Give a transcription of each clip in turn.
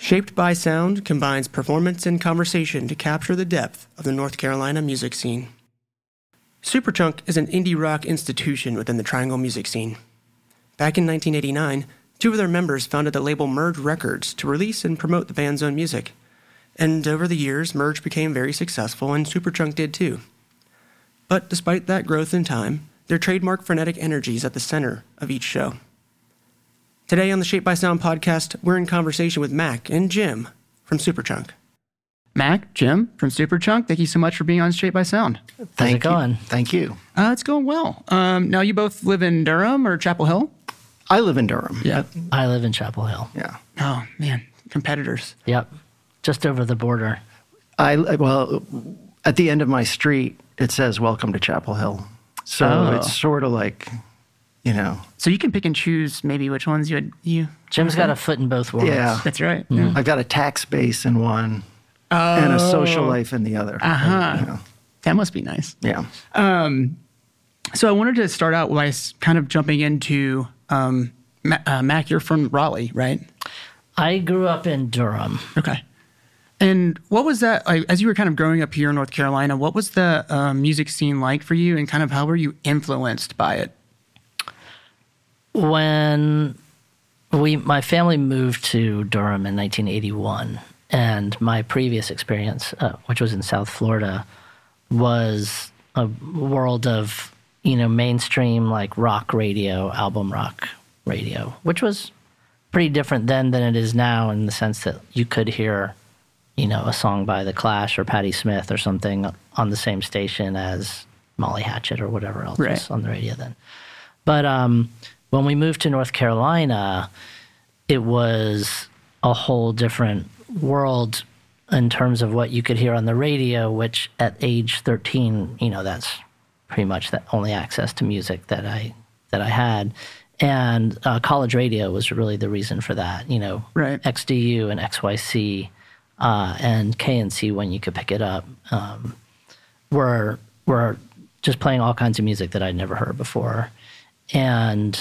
Shaped by Sound combines performance and conversation to capture the depth of the North Carolina music scene. Superchunk is an indie rock institution within the Triangle music scene. Back in 1989, two of their members founded the label Merge Records to release and promote the band's own music. And over the years, Merge became very successful, and Superchunk did too. But despite that growth in time, their trademark frenetic energy is at the center of each show. Today on the Shaped by Sound podcast, we're in conversation with Mac and Jim from Superchunk. Mac, Jim from Superchunk, thank you so much for being on Shaped by Sound. How's it going? Thank you. It's going well. Now, you both live in Durham or Chapel Hill? I live in Durham. Yeah. I live in Chapel Hill. Yeah. Oh, man. Competitors. Yep. Just over the border. Well, at the end of my street, it says, "Welcome to Chapel Hill." So it's sort of like, you know. So you can pick and choose maybe which ones you. Jim's got a foot in both worlds. Yeah. That's right. Mm. Yeah. I've got a tax base in one and a social life in the other. You know. That must be nice. Yeah. So I wanted to start out by kind of jumping into, Mac, you're from Raleigh, right? I grew up in Durham. Okay. And what was that, like, as you were kind of growing up here in North Carolina, what was the music scene like for you, and kind of how were you influenced by it? When my family moved to Durham in 1981, and my previous experience, which was in South Florida, was a world of, mainstream like rock radio, album rock radio, which was pretty different then than it is now, in the sense that you could hear, a song by The Clash or Patti Smith or something on the same station as Molly Hatchet or whatever else was on the radio then. But when we moved to North Carolina, it was a whole different world in terms of what you could hear on the radio, which at age 13, that's pretty much the only access to music that I had. And college radio was really the reason for that, XDU and XYC and KNC, when you could pick it up, were just playing all kinds of music that I'd never heard before. And,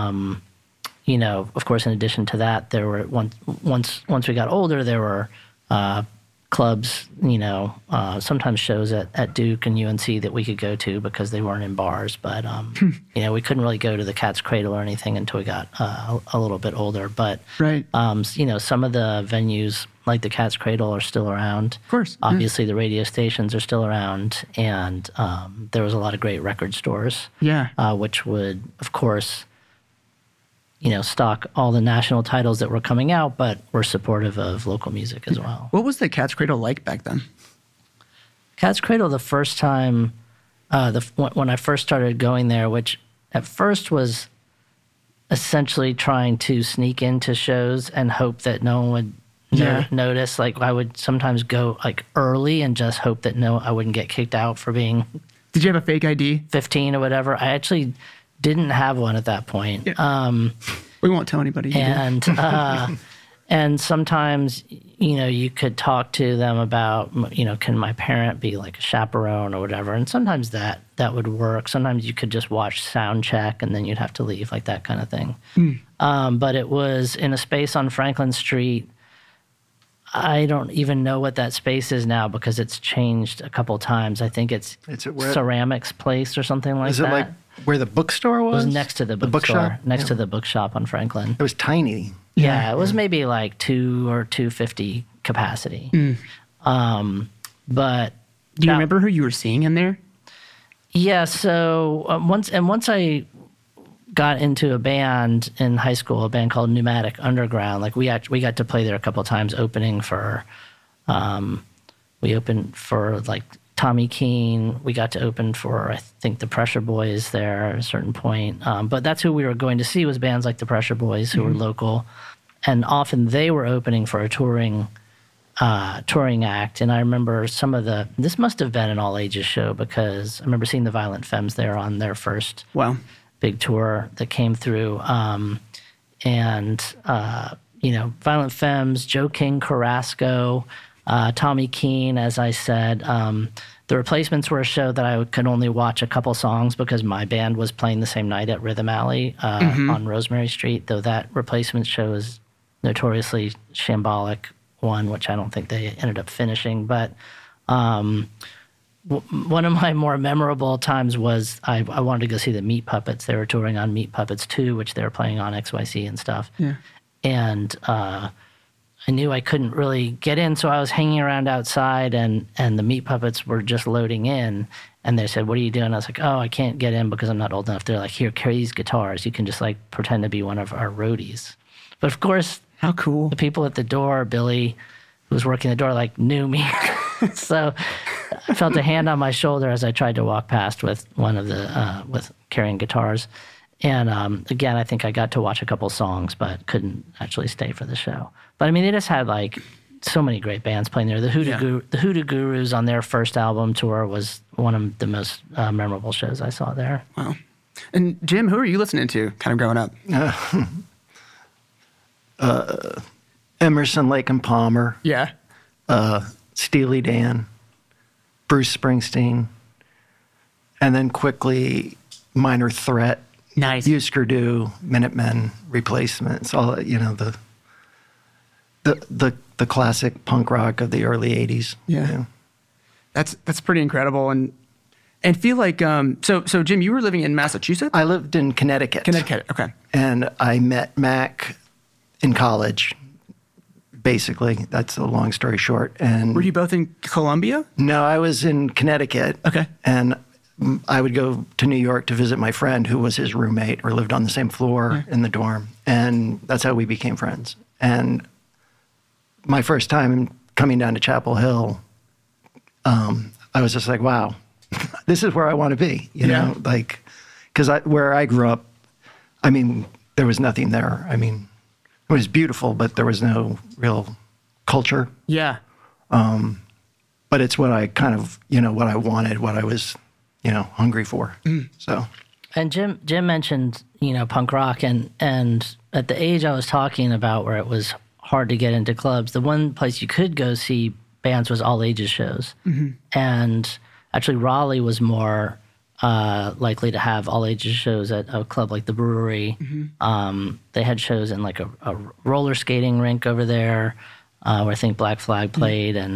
of course, in addition to that, there were, once we got older, there were clubs, sometimes shows at Duke and UNC that we could go to because they weren't in bars. But, we couldn't really go to the Cat's Cradle or anything until we got a little bit older. But, some of the venues like the Cat's Cradle are still around. Of course. Obviously, the radio stations are still around. And there was a lot of great record stores. Yeah. Which would, of course, stock all the national titles that were coming out, but were supportive of local music as well. What was the Cat's Cradle like back then? Cat's Cradle, the first time, when I first started going there, which at first was essentially trying to sneak into shows and hope that no one would notice. Like, I would sometimes go like early and just hope that I wouldn't get kicked out for being. Did you have a fake ID? 15 or whatever. I actually didn't have one at that point. Yeah. We won't tell anybody. And sometimes, you could talk to them about, can my parent be like a chaperone or whatever? And sometimes that would work. Sometimes you could just watch sound check and then you'd have to leave, like that kind of thing. But it was in a space on Franklin Street. I don't even know what that space is now because it's changed a couple times. I think it's Ceramics Place or something like that. Is it like where the bookstore was? It was next to the bookstore. Next to the bookshop on Franklin. It was tiny. Yeah, it was maybe like 2 or 250 capacity. But do you remember who you were seeing in there? Yeah, so once I got into a band in high school, a band called Pneumatic Underground. Like we got to play there a couple of times, opening for. We opened for like Tommy Keene. We got to open for, I think, the Pressure Boys there at a certain point. But that's who we were going to see, was bands like the Pressure Boys, who were local, and often they were opening for a touring act. And I remember this must have been an all ages show, because I remember seeing the Violent Femmes there on their first. Wow. Big tour that came through, Violent Femmes, Joe King Carrasco, Tommy Keene, as I said. The Replacements were a show that I could only watch a couple songs because my band was playing the same night at Rhythm Alley on Rosemary Street, though that Replacements show is notoriously shambolic one, which I don't think they ended up finishing. But one of my more memorable times was I wanted to go see the Meat Puppets. They were touring on Meat Puppets 2, which they were playing on XYZ and stuff. Yeah. And I knew I couldn't really get in, so I was hanging around outside, and the Meat Puppets were just loading in. And they said, "What are you doing?" I was like, "Oh, I can't get in because I'm not old enough." They're like, "Here, carry these guitars. You can just like pretend to be one of our roadies." But of course, how cool! The people at the door, Billy, who was working the door, like knew me. So I felt a hand on my shoulder as I tried to walk past with one of the with carrying guitars. And again, I think I got to watch a couple songs, but couldn't actually stay for the show. But I mean, they just had like so many great bands playing there. The Hoodoo Gurus on their first album tour was one of the most memorable shows I saw there. Wow. And Jim, who are you listening to kind of growing up? Emerson, Lake and Palmer. Yeah. Steely Dan, Bruce Springsteen, and then quickly Minor Threat. Nice. Husker Du, Minutemen, Replacements, all the classic punk rock of the early 80s. Yeah. That's pretty incredible. And feel like so Jim, you were living in Massachusetts? I lived in Connecticut. Okay. And I met Mac in college. Basically, that's a long story short. And were you both in Columbia? No, I was in Connecticut. Okay. And I would go to New York to visit my friend who was his roommate or lived on the same floor in the dorm. And that's how we became friends. And my first time coming down to Chapel Hill, I was just like, wow, this is where I want to be, you know, like, because where I grew up, I mean, there was nothing there. I mean, it was beautiful, but there was no real culture. Yeah. But it's what I kind of, what I wanted, what I was, hungry for. So. And Jim mentioned, punk rock, and at the age I was talking about where it was hard to get into clubs, the one place you could go see bands was all ages shows. Mm-hmm. And actually Raleigh was more likely to have all ages shows at a club like the Brewery. Mm-hmm. They had shows in like a roller skating rink over there, where I think Black Flag played, and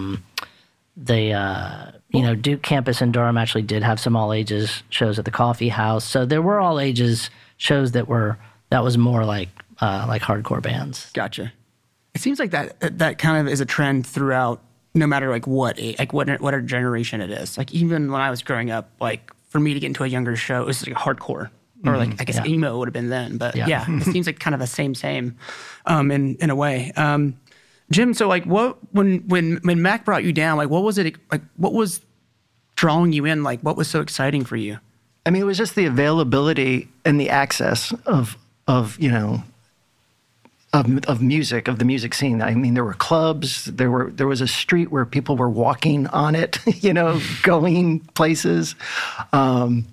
Duke campus in Durham actually did have some all ages shows at the Coffee House. So there were all ages shows that was more like hardcore bands. Gotcha. It seems like that kind of is a trend throughout, no matter like what generation it is. Like even when I was growing up, like for me to get into a younger show, it was like hardcore, or like I guess emo would have been then. But yeah, it seems like kind of the same in a way. Jim, so like when Mac brought you down, like what was it like? What was drawing you in? Like what was so exciting for you? I mean, it was just the availability and the access of music, of the music scene. I mean, there were clubs, there was a street where people were walking on it, going places, and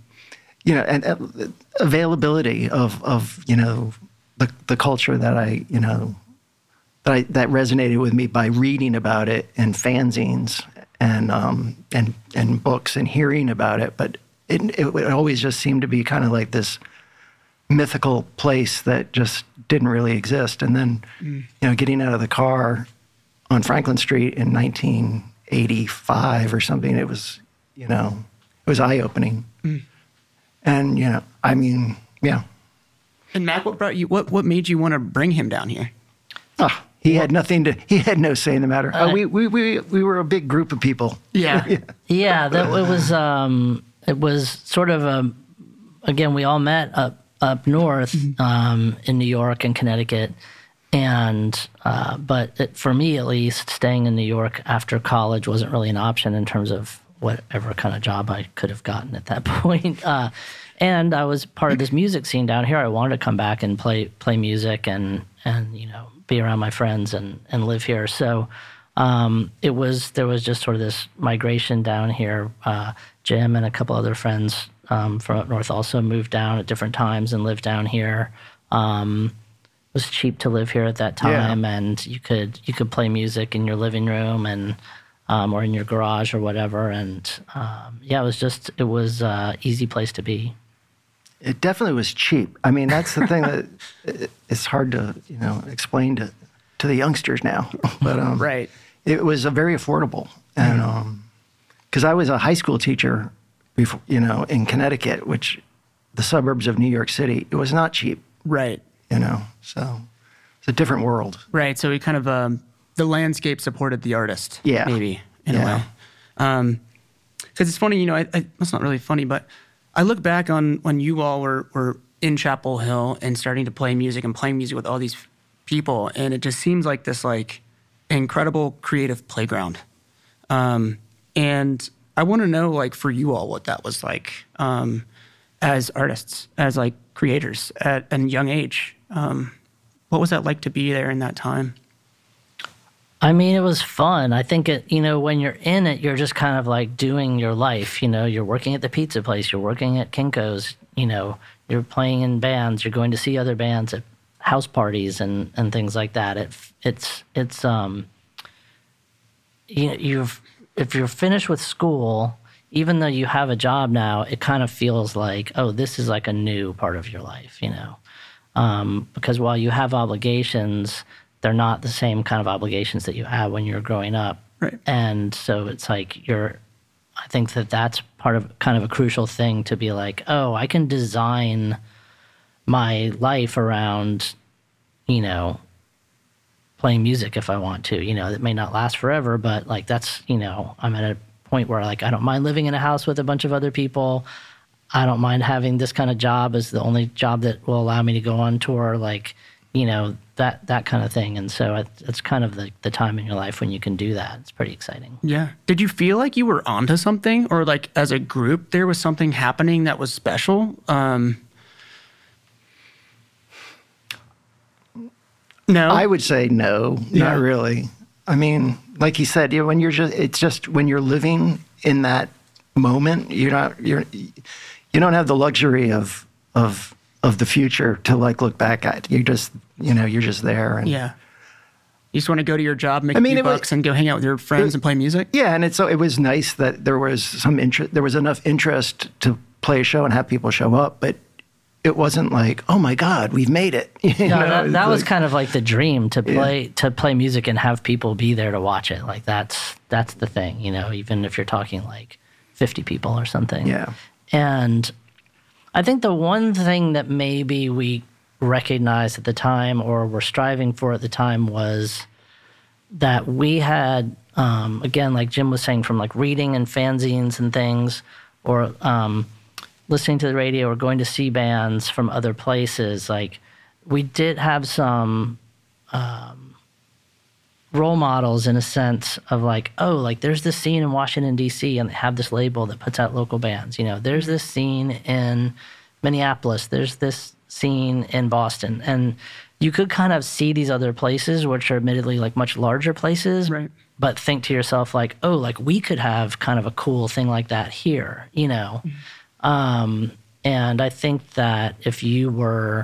availability of the culture that that resonated with me by reading about it in fanzines and books and hearing about it. But it always just seemed to be kind of like this mythical place that just didn't really exist. And then, getting out of the car on Franklin Street in 1985 or something, it was eye-opening. And, I mean, yeah. And Mac, what made you want to bring him down here? He had no say in the matter. We were a big group of people. Yeah. It was sort of again, we all met up north in New York and Connecticut, and but for me at least, staying in New York after college wasn't really an option in terms of whatever kind of job I could have gotten at that point. And I was part of this music scene down here. I wanted to come back and play music and be around my friends and live here. So there was just sort of this migration down here. Jim and a couple other friends from up north also moved down at different times and lived down here. It was cheap to live here at that time, and you could play music in your living room and or in your garage or whatever. And it was an easy place to be. It definitely was cheap. I mean, that's the thing that it's hard to explain to to the youngsters now. But Right. it was very affordable, and because I was a high school teacher before, in Connecticut, which the suburbs of New York City, it was not cheap, Right. So it's a different world. Right. So we kind of the landscape supported the artist. Yeah. Maybe in a way. Because it's funny, it's not really funny, but I look back on when you all were in Chapel Hill and starting to play music and playing music with all these people, and it just seems like this incredible creative playground. And I want to know, for you all, what that was like as artists, as creators at a young age. What was that like to be there in that time? I mean, it was fun. I think when you're in it, you're just kind of doing your life. You're working at the pizza place, you're working at Kinko's, you're playing in bands, you're going to see other bands at house parties and things like that. If you're finished with school, even though you have a job now, it kind of feels like, oh, this is a new part of your life, because while you have obligations, they're not the same kind of obligations that you had when you were growing up. Right. And so it's I think that's part of kind of a crucial thing to be oh, I can design my life around, playing music if I want to. It may not last forever, but that's, I'm at a point where I don't mind living in a house with a bunch of other people. I don't mind having this kind of job as the only job that will allow me to go on tour, that kind of thing. And so it's kind of the time in your life when you can do that. It's pretty exciting. Yeah. Did you feel like you were onto something, or as a group there was something happening that was special? No? I would say no, not really. I mean, like you said, when when you're living in that moment, you don't have the luxury of the future to look back at. You just, you're just there. And yeah. You just want to go to your job, make a few bucks, and go hang out with your friends and play music? Yeah, and it was nice that there was some interest. There was enough interest to play a show and have people show up, but it wasn't oh my God, we've made it. That was kind of the dream, to play music and have people be there to watch it. That's the thing, even if you're talking 50 people or something. Yeah. And I think the one thing that maybe we recognized at the time, or were striving for at the time, was that we had, again, like Jim was saying, from reading and fanzines and things, or listening to the radio or going to see bands from other places, we did have some role models in a sense of there's this scene in Washington, D.C., and they have this label that puts out local bands. There's this scene in Minneapolis. There's this scene in Boston. And you could kind of see these other places, which are admittedly much larger places, right, but think to yourself we could have kind of a cool thing like that here, And I think that if you were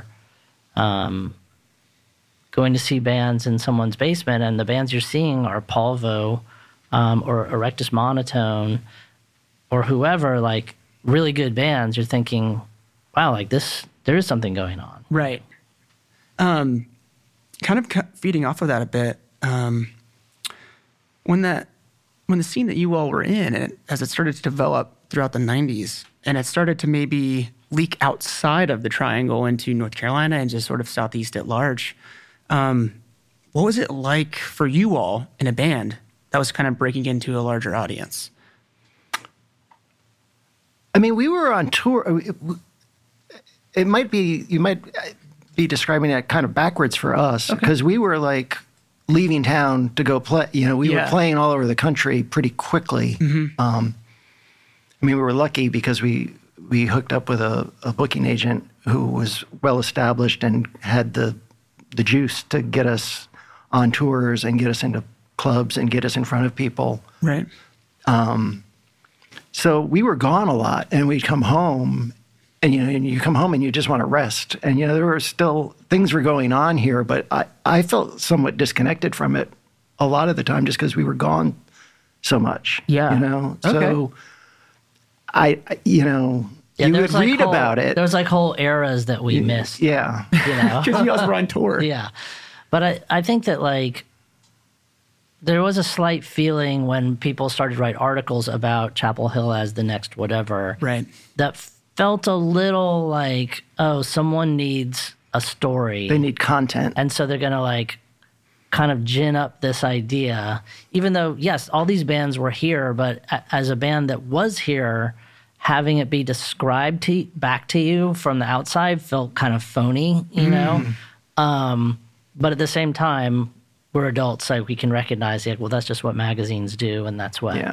going to see bands in someone's basement and the bands you're seeing are Polvo or Erectus Monotone or whoever, really good bands, you're thinking, wow, there is something going on. Right. Kind of feeding off of that a bit, when the scene that you all were in, as it started to develop throughout the 90s, and it started to maybe leak outside of the Triangle into North Carolina and just sort of Southeast at large, what was it like for you all in a band that was kind of breaking into a larger audience? I mean, we were on tour. You might be describing it kind of backwards for us, because we were leaving town to go play. We were playing all over the country pretty quickly. Mm-hmm. We were lucky because we hooked up with a booking agent who was well established and had the juice to get us on tours and get us into clubs and get us in front of people. Right. So we were gone a lot, and we'd come home, and you come home and you just want to rest. And there were still things were going on here, but I felt somewhat disconnected from it a lot of the time just because we were gone so much. Yeah. So you would read about it. There's whole eras that we missed. Yeah. Because you guys were on tour. Yeah. But I think that like there was a slight feeling when people started to write articles about Chapel Hill as the next whatever, Right. that felt a little like, oh, someone needs a story. They need content. And so they're going to like kind of gin up this idea, even though, yes, all these bands were here, but as a band that was here, having it be described back to you from the outside felt kind of phony, you know? But at the same time, we're adults, like we can recognize, like, well, that's just what magazines do, and that's what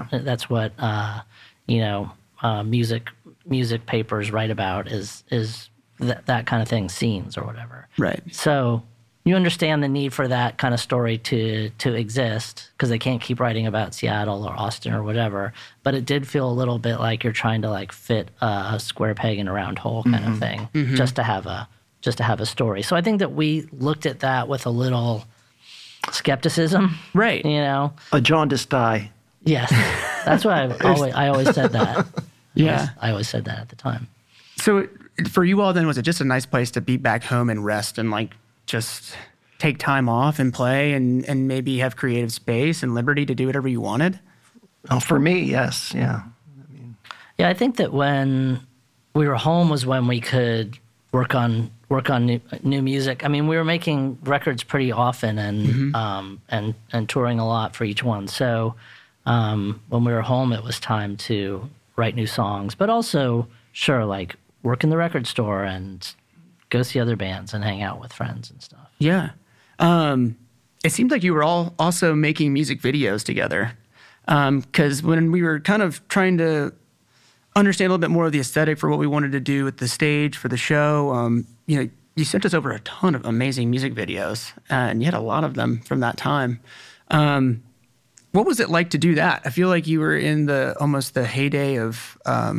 music papers write about is that kind of thing, scenes or whatever. Right. So you understand the need for that kind of story to exist because they can't keep writing about Seattle or Austin or whatever. But it did feel a little bit like you're trying to like fit a square peg in a round hole kind of thing, just to have a story. So I think that we looked at that with a little skepticism, Right. You know, A jaundiced eye. yes, that's what I always said that. Yeah. I always said that at the time. So for you all then, was it just a nice place to be back home and rest and like just take time off and play and maybe have creative space and liberty to do whatever you wanted? Oh, for me, yes, yeah. Yeah, I think that when we were home was when we could work on new music. I mean, we were making records pretty often and touring a lot for each one. So when we were home, it was time to write new songs, but also, sure, like work in the record store and go see other bands and hang out with friends and stuff. Yeah. It seemed like you were all also making music videos together. Because when we were kind of trying to understand a little bit more of the aesthetic for what we wanted to do with the stage for the show, you sent us over a ton of amazing music videos, and you had a lot of them from that time. What was it like to do that? I feel like you were in almost the heyday of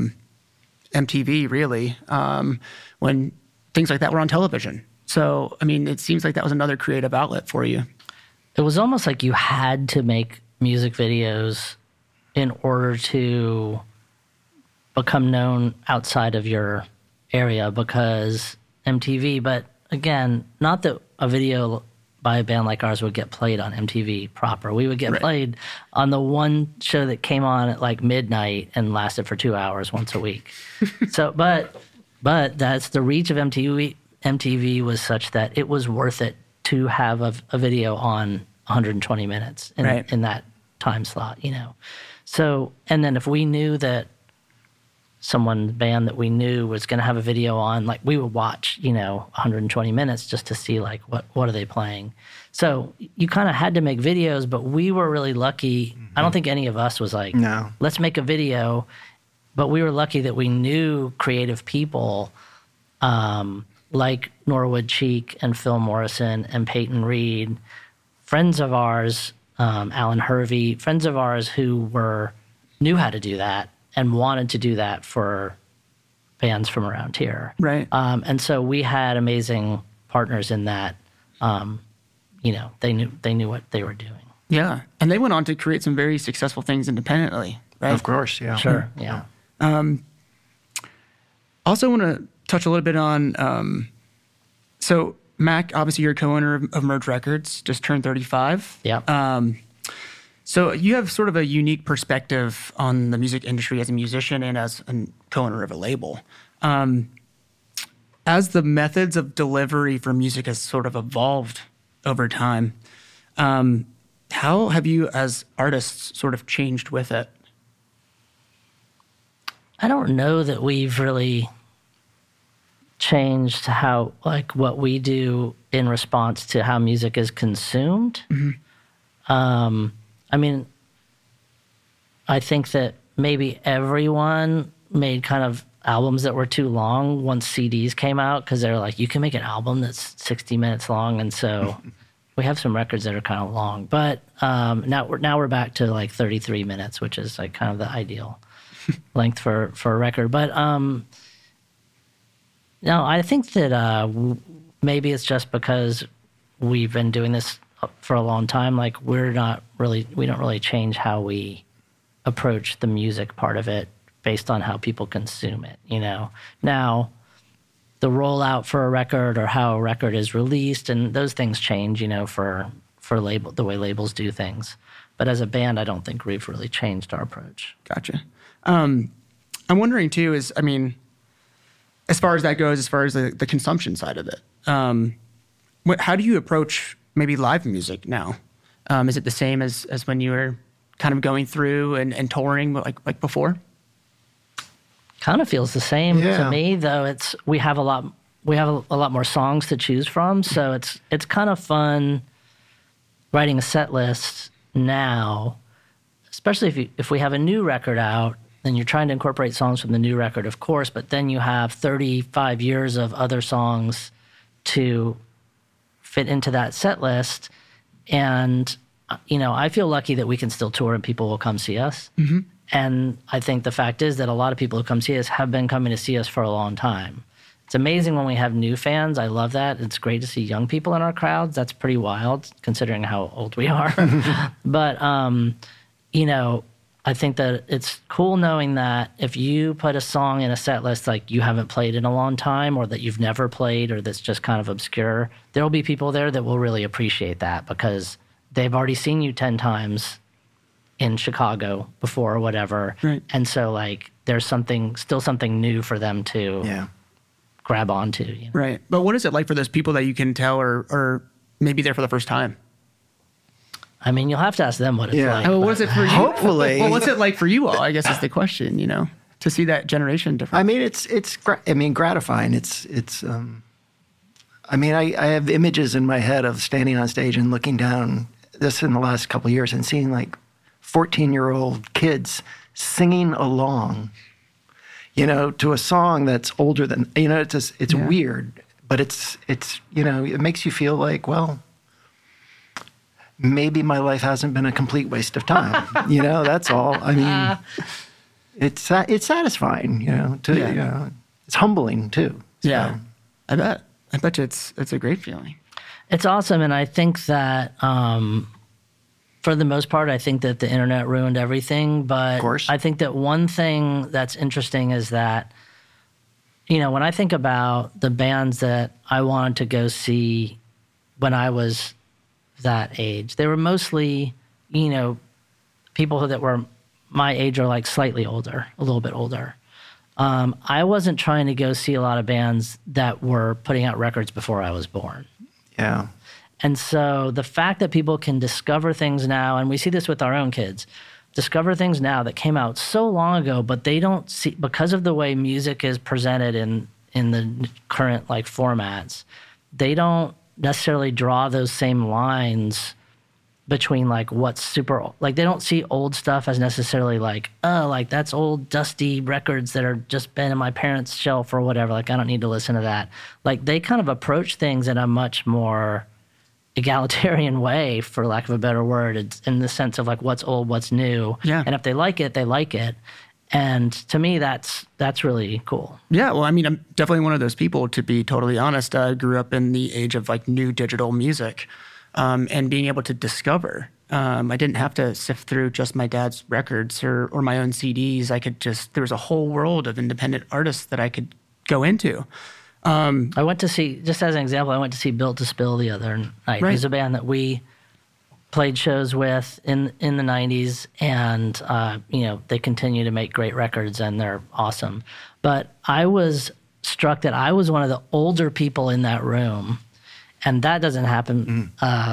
MTV, really, when things like that were on television. So, I mean, it seems like that was another creative outlet for you. It was almost like you had to make music videos in order to become known outside of your area because MTV, but again, not that a video by a band like ours would get played on MTV proper. We would get played on the one show that came on at like midnight and lasted for 2 hours once a week. So, but that's the reach of MTV. MTV was such that it was worth it to have a video on 120 minutes in that time slot, you know. So, and then if we knew that band that we knew was going to have a video on, like we would watch, 120 minutes just to see like what are they playing. So you kind of had to make videos, but we were really lucky. Mm-hmm. I don't think any of us was like, no, let's make a video. But we were lucky that we knew creative people like Norwood Cheek and Phil Morrison and Peyton Reed, friends of ours, Alan Hervey, friends of ours who knew how to do that and wanted to do that for bands from around here. Right. And so we had amazing partners in that. They knew what they were doing. Yeah. And they went on to create some very successful things independently, right? Of course, yeah. Sure, yeah. Also want to touch a little bit on, so Mac, obviously you're a co-owner of Merge Records, just turned 35. Yeah. So you have sort of a unique perspective on the music industry as a musician and as a co-owner of a label. As the methods of delivery for music has sort of evolved over time, how have you as artists sort of changed with it? I don't know that we've really changed what we do in response to how music is consumed. Mm-hmm. I mean, I think that maybe everyone made kind of albums that were too long once CDs came out because they're like, you can make an album that's 60 minutes long. And so we have some records that are kind of long. But now we're back to like 33 minutes, which is like kind of the ideal length for a record. But no, I think that maybe it's just because we've been doing this for a long time. Like we don't really change how we approach the music part of it based on how people consume it. Now, the rollout for a record or how a record is released, and those things change, for the way labels do things. But as a band, I don't think we've really changed our approach. Gotcha. I'm wondering too, as far as that goes, as far as the consumption side of it, how do you approach maybe live music now? Is it the same as when you were kind of going through and touring like before? Kind of feels the same Yeah. to me, though. We have a lot more songs to choose from, so it's kind of fun writing a set list now, especially if we have a new record out, then you're trying to incorporate songs from the new record, of course, but then you have 35 years of other songs to fit into that set list. And, I feel lucky that we can still tour and people will come see us. Mm-hmm. And I think the fact is that a lot of people who come see us have been coming to see us for a long time. It's amazing when we have new fans. I love that. It's great to see young people in our crowds. That's pretty wild considering how old we are. But, I think that it's cool knowing that if you put a song in a set list like you haven't played in a long time or that you've never played or that's just kind of obscure, there will be people there that will really appreciate that because they've already seen you 10 times in Chicago before or whatever. Right. And so there's still something new for them to grab onto. Right. But what is it like for those people that you can tell are maybe there for the first time? I mean, you'll have to ask them what it's like. What is it for you? Hopefully. Well, what's it like for you all, I guess is the question, to see that generation difference? I mean, it's gratifying. I have images in my head of standing on stage and looking down this in the last couple of years and seeing 14-year-old kids singing along, to a song that's older than, it's weird, but it's it makes you feel like, well, maybe my life hasn't been a complete waste of time. That's all. I mean, it's satisfying, it's humbling too. So. Yeah, I bet you it's a great feeling. It's awesome, and I think that for the most part, I think that the internet ruined everything. But of course. I think that one thing that's interesting is that, when I think about the bands that I wanted to go see when I was that age, they were mostly, people that were my age or slightly older, a little bit older. I wasn't trying to go see a lot of bands that were putting out records before I was born. Yeah. And so the fact that people can discover things now, and we see this with our own kids, discover things now that came out so long ago, but they don't see, because of the way music is presented in the current formats, they don't necessarily draw those same lines between what's super, they don't see old stuff as necessarily that's old dusty records that are just been in my parents' shelf or whatever. I don't need to listen to that. They kind of approach things in a much more egalitarian way, for lack of a better word. It's in the sense of what's old, what's new. Yeah. And if they like it, they like it. And to me, that's really cool. Yeah, well, I mean, I'm definitely one of those people, to be totally honest. I grew up in the age of new digital music and being able to discover. I didn't have to sift through just my dad's records or my own CDs. There was a whole world of independent artists that I could go into. I went to see, just as an example, I went to see Built to Spill the other night. Right. There's a band that we played shows with in the 90s, and they continue to make great records, and they're awesome. But I was struck that I was one of the older people in that room, and that doesn't happen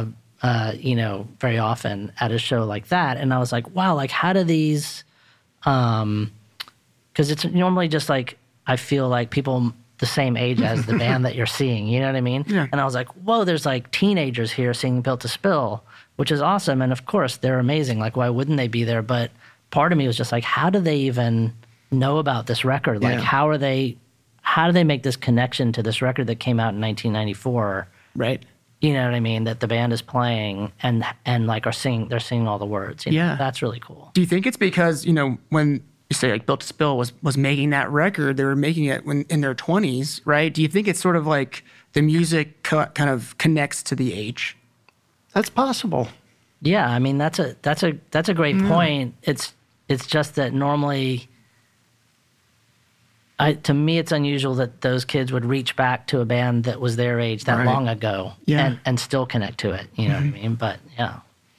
very often at a show like that. And I was like, wow, how do these, because it's normally just I feel like people the same age as the band that you're seeing, you know what I mean? Yeah. And I was like, whoa, there's teenagers here singing Built to Spill, which is awesome. And of course, they're amazing. Why wouldn't they be there? But part of me was just how do they even know about this record? Yeah. How do they make this connection to this record that came out in 1994? Right. You know what I mean? That the band is playing and they're singing all the words. Yeah. That's really cool. Do you think it's because, when you say Built to Spill was making that record, they were making it when in their 20s, right? Do you think it's sort of the music kind of connects to the age? That's possible. Yeah, I mean that's a great point. It's just that normally, to me, it's unusual that those kids would reach back to a band that was their age that Right. long ago Yeah. and still connect to it. You know what I mean? But yeah.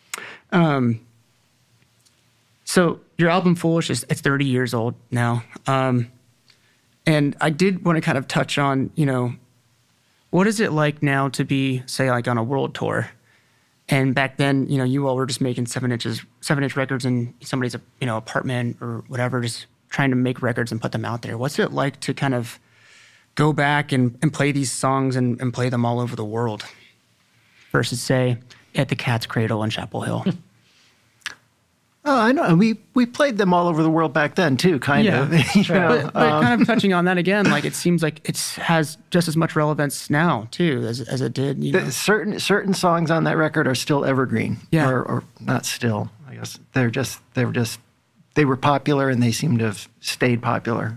So your album Foolish it's 30 years old now. And I did want to kind of touch on, what is it like now to be, say, like on a world tour? And back then, you all were just making 7-inch records in somebody's, apartment or whatever, just trying to make records and put them out there. What's it like to kind of go back and play these songs and play them all over the world versus, say, at the Cat's Cradle in Chapel Hill? Oh, I know. We played them all over the world back then too, kind Yeah, of. You know? But kind of touching on that again, like it seems like it has just as much relevance now too as it did. Certain songs on that record are still evergreen. Yeah. Or not still. I guess they were popular and they seem to have stayed popular.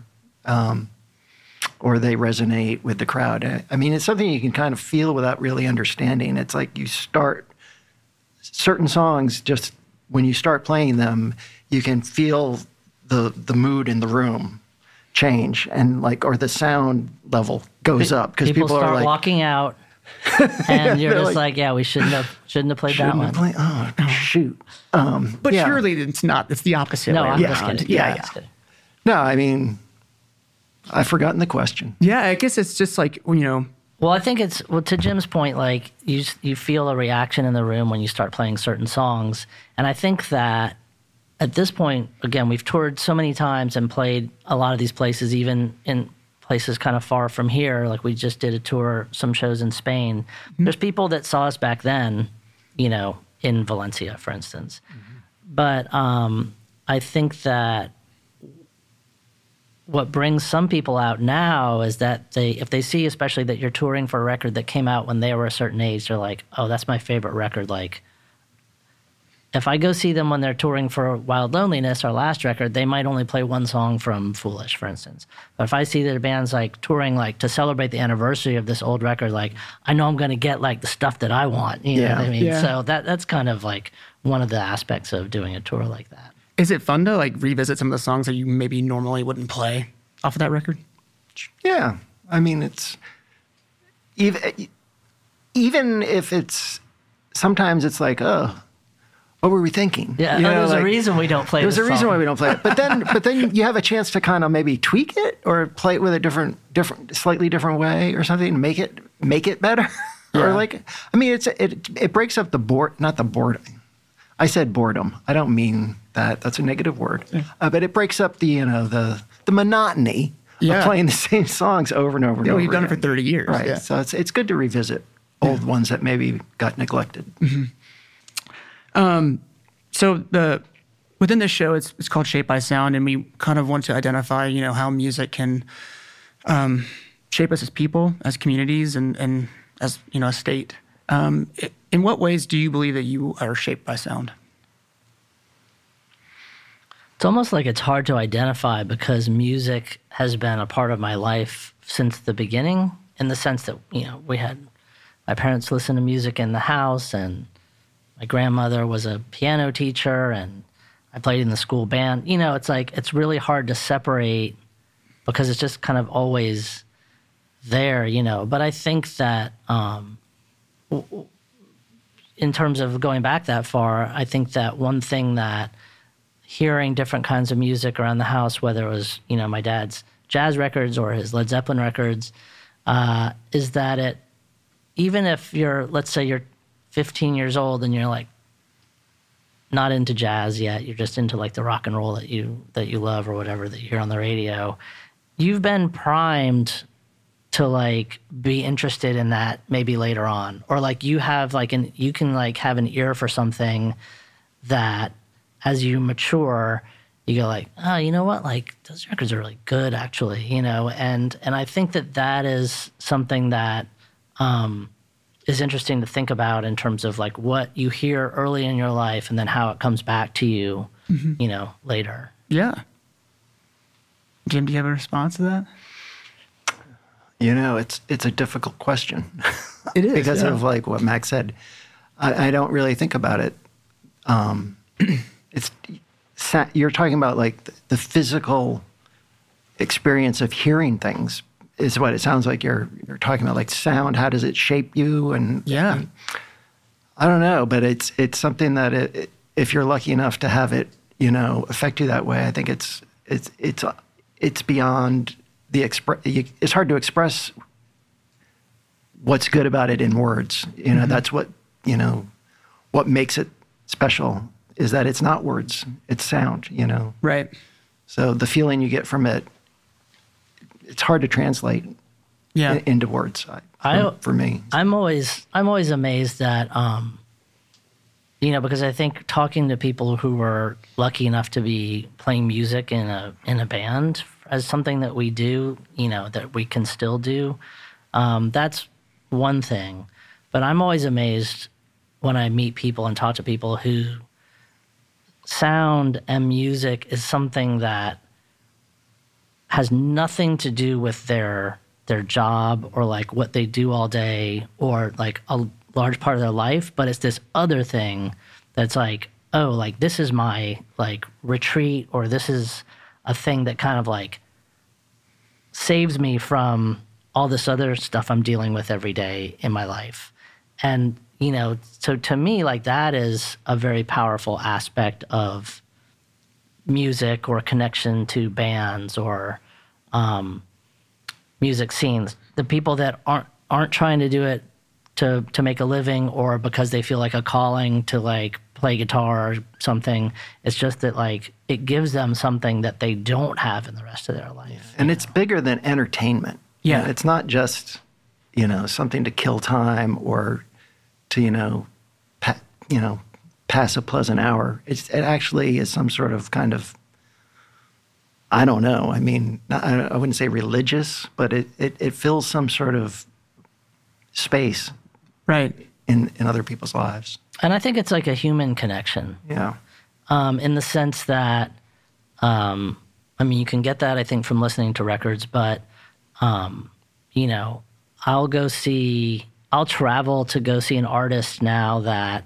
Or they resonate with the crowd. I mean, it's something you can kind of feel without really understanding. It's like you start certain songs just when you start playing them, you can feel the mood in the room change and or the sound level goes up because people start are like walking out, and you're just like, yeah, we shouldn't have played that one. oh shoot. But yeah. surely it's not. It's the opposite No, way I'm around. just kidding. Yeah, I'm yeah. just kidding. No, I mean, I've forgotten the question. Yeah, I guess it's just like, Well, I think it's to Jim's point. Like you feel a reaction in the room when you start playing certain songs, and I think that at this point, again, we've toured so many times and played a lot of these places, even in places kind of far from here. Like we just did a tour, some shows in Spain. Mm-hmm. There's people that saw us back then, in Valencia, for instance. Mm-hmm. But I think that what brings some people out now is that if they see, especially that you're touring for a record that came out when they were a certain age, they're like, oh, that's my favorite record. Like, if I go see them when they're touring for Wild Loneliness, our last record, they might only play one song from Foolish, for instance. But if I see their band's touring to celebrate the anniversary of this old record, I know I'm going to get the stuff that I want. You know what I mean? Yeah. So that's kind of one of the aspects of doing a tour like that. is it fun to revisit some of the songs that you maybe normally wouldn't play off of that record? Yeah, I mean, it's even if it's sometimes it's like, oh, what were we thinking? Yeah, there's a reason we don't play There's this a reason song. why we don't play it. But then you have a chance to kind of maybe tweak it or play it with a slightly different way or something to make it better. Or I mean, it breaks up not the boredom. I said boredom. I don't mean that. That's a negative word. Yeah. But it breaks up the monotony of playing the same songs over and over and over. You've done it again. for 30 years. Right. Yeah. So it's good to revisit old ones that maybe got neglected. Mm-hmm. So within this show, it's called Shaped by Sound, and we kind of want to identify, how music can shape us as people, as communities, and as a state. In what ways do you believe that you are shaped by sound? It's almost like it's hard to identify because music has been a part of my life since the beginning, in the sense that, we had my parents listen to music in the house, and my grandmother was a piano teacher, and I played in the school band. It's really hard to separate because it's just kind of always there, But I think that in terms of going back that far, I think that one thing that hearing different kinds of music around the house, whether it was, my dad's jazz records or his Led Zeppelin records, is that even if let's say you're 15 years old and you're not into jazz yet, you're just into the rock and roll that you love or whatever that you hear on the radio, you've been primed to be interested in that maybe later on, or you have you can have an ear for something that as you mature you go oh, you know what, those records are really good actually, and I think that is something that is interesting to think about in terms of what you hear early in your life and then how it comes back to you, later. Yeah. Jim, do you have a response to that? It's a difficult question. It is. Because of what Max said. I don't really think about it. You're talking about the physical experience of hearing things is what it sounds like you're talking about, like sound. How does it shape you? And Yeah. I don't know, but it's something that if you're lucky enough to have it, affect you that way, I think it's beyond the it's hard to express what's good about it in words. That's what makes it special is that it's not words, it's sound, Right. So the feeling you get from it, it's hard to translate into words for me. I'm always amazed that, because I think talking to people who were lucky enough to be playing music in a band as something that we do, that we can still do, that's one thing. But I'm always amazed when I meet people and talk to people who sound and music is something that has nothing to do with their job or like what they do all day or like a large part of their life, but it's this other thing that's like, oh, like this is my like retreat, or this is a thing that kind of like saves me from all this other stuff I'm dealing with every day in my life. And, so to me, like that is a very powerful aspect of music or connection to bands or music scenes. The people that aren't trying to do it to make a living or because they feel like a calling to like play guitar or something. It's just that like it gives them something that they don't have in the rest of their life. And it's bigger than entertainment. Yeah. It's not just, something to kill time or to, pass a pleasant hour. It actually is some sort of kind of, I don't know. I mean, I wouldn't say religious, but it fills some sort of space Right. in other people's lives. And I think it's like a human connection. Yeah. In the sense that, you can get that, I think, from listening to records, but, I'll travel to go see an artist now that,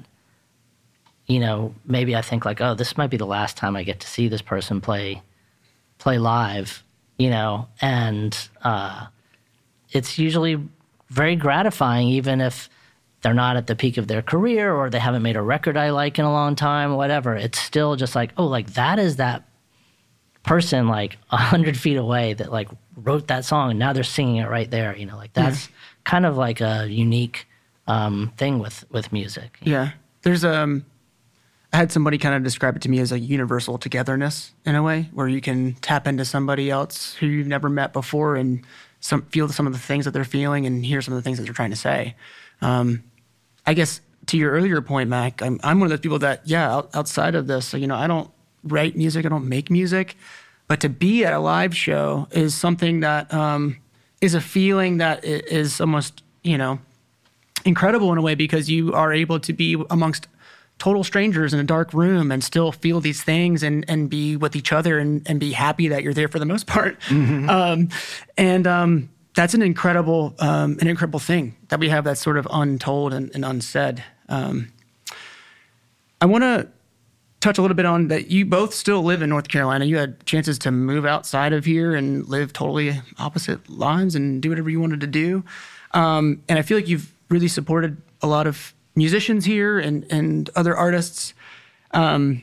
maybe I think like, oh, this might be the last time I get to see this person play live, and it's usually very gratifying, even if they're not at the peak of their career or they haven't made a record I like in a long time, whatever. It's still just like, oh, like that is that person like 100 feet away that like wrote that song and now they're singing it right there. Like that's kind of like a unique thing with music. Yeah. There's I had somebody kind of describe it to me as a universal togetherness in a way, where you can tap into somebody else who you've never met before and feel some of the things that they're feeling and hear some of the things that they're trying to say. I guess to your earlier point, Mac, I'm one of those people that, outside of this, I don't write music, I don't make music, but to be at a live show is something that is a feeling that is almost, incredible in a way, because you are able to be amongst total strangers in a dark room and still feel these things and be with each other and be happy that you're there for the most part. Mm-hmm. That's an incredible thing that we have that's sort of untold and unsaid. I want to touch a little bit on that. You both still live in North Carolina. You had chances to move outside of here and live totally opposite lives and do whatever you wanted to do. And I feel like you've really supported a lot of musicians here and other artists. For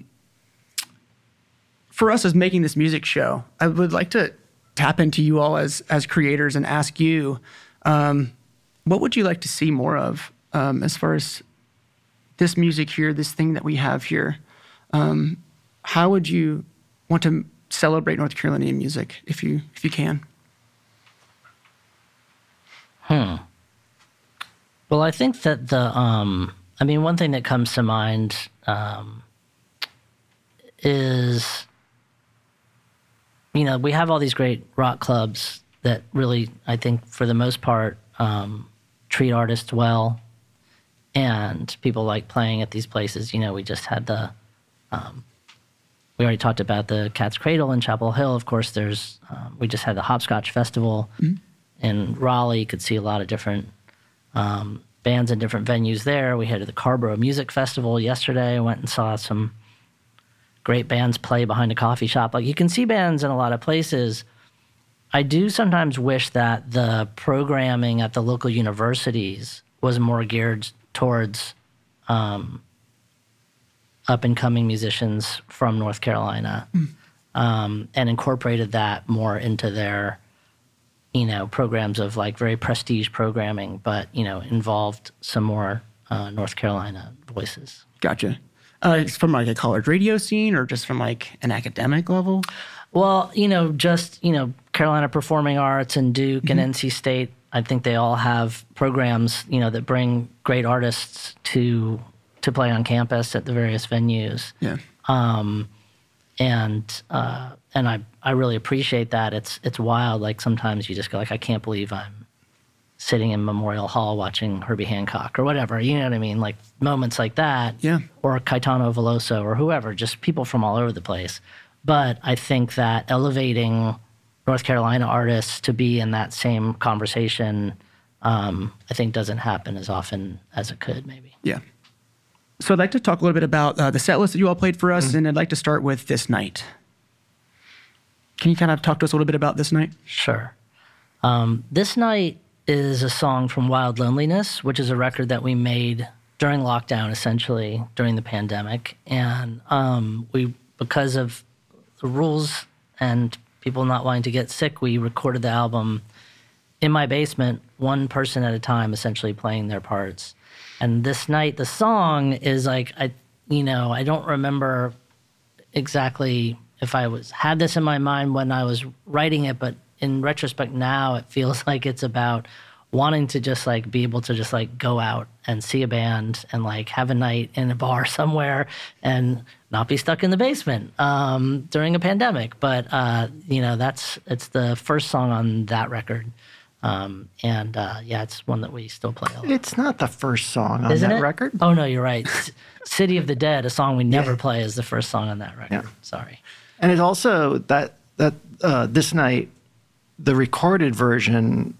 us as making this music show, I would like to tap into you all as creators and ask you, what would you like to see more of as far as this music here, this thing that we have here? How would you want to celebrate North Carolinian music if you can? Well, I think that one thing that comes to mind is, we have all these great rock clubs that really, I think, for the most part, treat artists well, and people like playing at these places. We just had we already talked about the Cat's Cradle in Chapel Hill. Of course, we just had the Hopscotch Festival in Raleigh. You could see a lot of different bands in different venues there. We had the Carborough Music Festival yesterday. I went and saw some great bands play behind a coffee shop. Like, you can see bands in a lot of places, I do sometimes wish that the programming at the local universities was more geared towards up and coming musicians from North Carolina, and incorporated that more into their, programs of like very prestige programming, but, involved some more North Carolina voices. Gotcha. It's from like a college radio scene or just from like an academic level? Well, just, Carolina Performing Arts and Duke and NC State, I think they all have programs, that bring great artists to play on campus at the various venues. Yeah. And I really appreciate that. It's wild. Like sometimes you just go like, I can't believe I'm sitting in Memorial Hall watching Herbie Hancock or whatever. You know what I mean? Like moments like that. Yeah. Or Caetano Veloso or whoever, just people from all over the place. But I think that elevating North Carolina artists to be in that same conversation, I think doesn't happen as often as it could maybe. Yeah. So I'd like to talk a little bit about the set list that you all played for us, and I'd like to start with This Night. Can you kind of talk to us a little bit about This Night? Sure. This Night is a song from Wild Loneliness, which is a record that we made during lockdown, essentially, during the pandemic. And because of the rules and people not wanting to get sick, we recorded the album in my basement, one person at a time, essentially playing their parts. And This Night, the song is like, I don't remember exactly if I had this in my mind when I was writing it, but in retrospect now, it feels like it's about wanting to just like be able to just like go out and see a band and like have a night in a bar somewhere and not be stuck in the basement during a pandemic. But it's the first song on that record. It's one that we still play a lot. It's not the first song on Isn't that it? record. Oh, no, you're right. City of the Dead, a song we never play, is the first song on that record. Yeah. Sorry. And it's also that This Night, the recorded version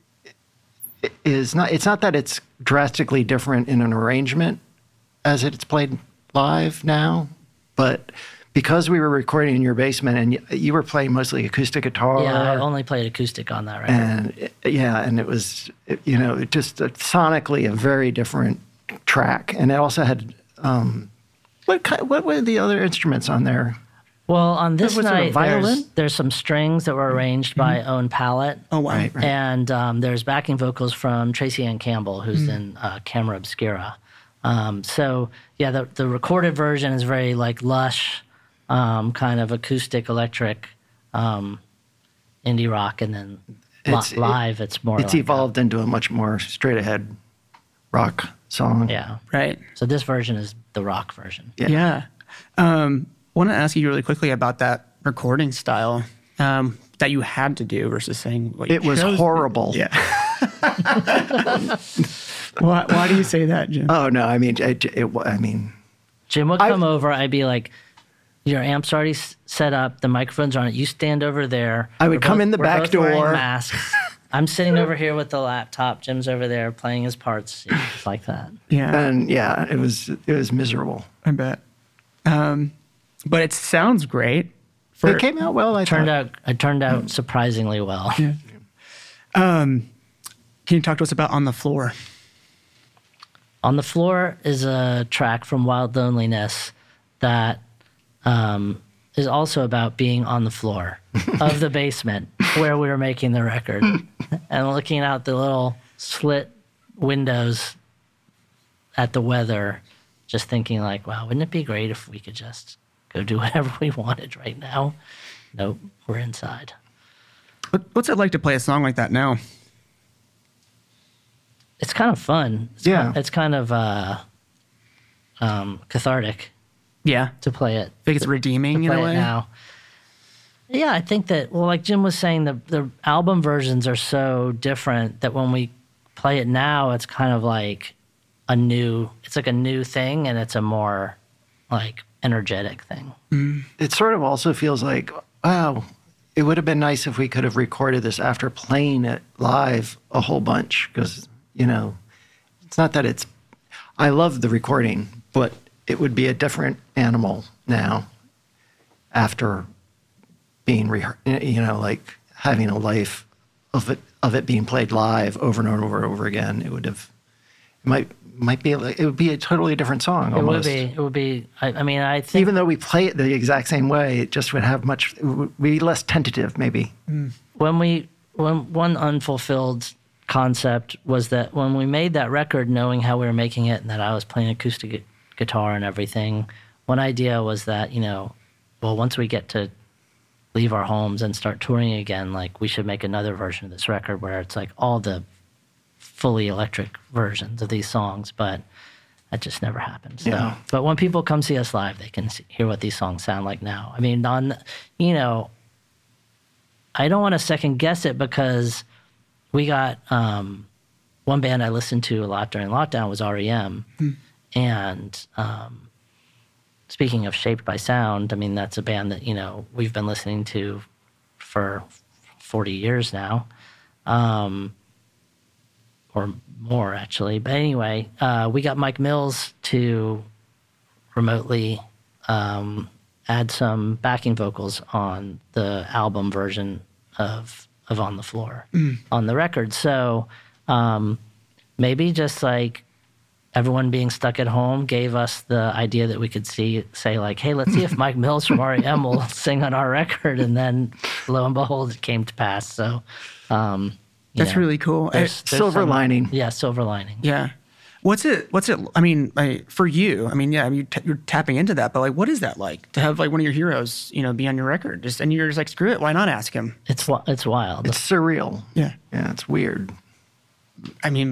is not. It's not that it's drastically different in an arrangement as it's played live now, but because we were recording in your basement and you were playing mostly acoustic guitar. Yeah, I only played acoustic on that record. And it was, just sonically a very different track. And it also had, what were the other instruments on there? Well, on This Was it a Night, violin? there's some strings that were arranged by Owen Pallett. Oh, wow. Right. And there's backing vocals from Tracy Ann Campbell, who's in Camera Obscura. The recorded version is very like lush, kind of acoustic, electric, indie rock, and then live it's more. It's like evolved into a much more straight ahead rock song. Yeah. Right. So this version is the rock version. Yeah. I want to ask you really quickly about that recording style that you had to do versus saying what you It was chose. horrible. Yeah. Why do you say that, Jim? Oh no, I mean, Jim would come over. I'd be like, "Your amp's already set up. The microphones are on it. You stand over there." I would come in the back wearing door. masks. I'm sitting over here with the laptop. Jim's over there playing his parts. Yeah, it's like that. Yeah, and it was miserable. I bet. But it sounds great. It came out well. It turned out surprisingly well. Yeah. Can you talk to us about On the Floor? On the Floor is a track from Wild Loneliness that is also about being on the floor of the basement where we were making the record and looking out the little slit windows at the weather, just thinking like, wow, wouldn't it be great if we could just go do whatever we wanted right now? Nope, we're inside. What's it like to play a song like that now? It's kind of fun. It's kind of cathartic Yeah. to play it. I think it's redeeming in play a it way. now. Yeah, I think that, well, like Jim was saying, the album versions are so different that when we play it now, it's kind of like it's like a new thing, and it's a more like energetic thing. It sort of also feels like, wow, it would have been nice if we could have recorded this after playing it live a whole bunch, because, it's not that I love the recording, but it would be a different animal now after being, having a life of it being played live over and over and over again, it would be a totally different song almost. It would be. I mean, I think even though we play it the exact same way, it just would have it would be less tentative, maybe. when one unfulfilled concept was that when we made that record, knowing how we were making it and that I was playing acoustic guitar and everything, one idea was that, well, once we get to leave our homes and start touring again, like we should make another version of this record where it's like all the fully electric versions of these songs, but that just never happened. So, Yeah. But when people come see us live, they can hear what these songs sound like now. I mean, I don't want to second guess it because we got one band I listened to a lot during lockdown was REM. And speaking of Shaped by Sound, I mean, that's a band that, we've been listening to for 40 years now, or more actually. But anyway, we got Mike Mills to remotely add some backing vocals on the album version of On the Floor on the record. So maybe just like everyone being stuck at home gave us the idea that we could say like, hey, let's see if Mike Mills from REM will sing on our record. And then lo and behold, it came to pass. So that's really cool. there's Silver lining. Yeah, silver lining. Yeah. What's it? I mean, for you, I mean, yeah, you're tapping into that, but like, what is that like to have like one of your heroes, be on your record? And you're just like, screw it, why not ask him? It's wild. It's surreal. Yeah. Yeah, it's weird. I mean,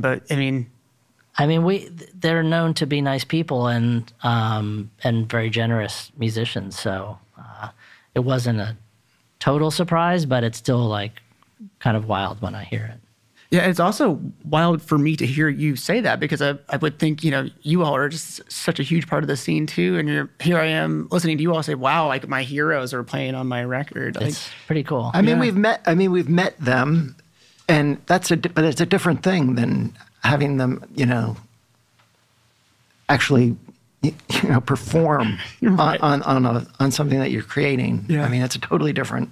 they're known to be nice people and very generous musicians. So it wasn't a total surprise, but it's still like kind of wild when I hear it. yeah, it's also wild for me to hear you say that because I would think, you all are just such a huge part of the scene too. And here I am listening to you all say, wow, like my heroes are playing on my record. Like, It's pretty cool. I mean, we've met them, and but it's a different thing than having them, actually, perform Right. on something that you're creating. Yeah. I mean, it's a totally different.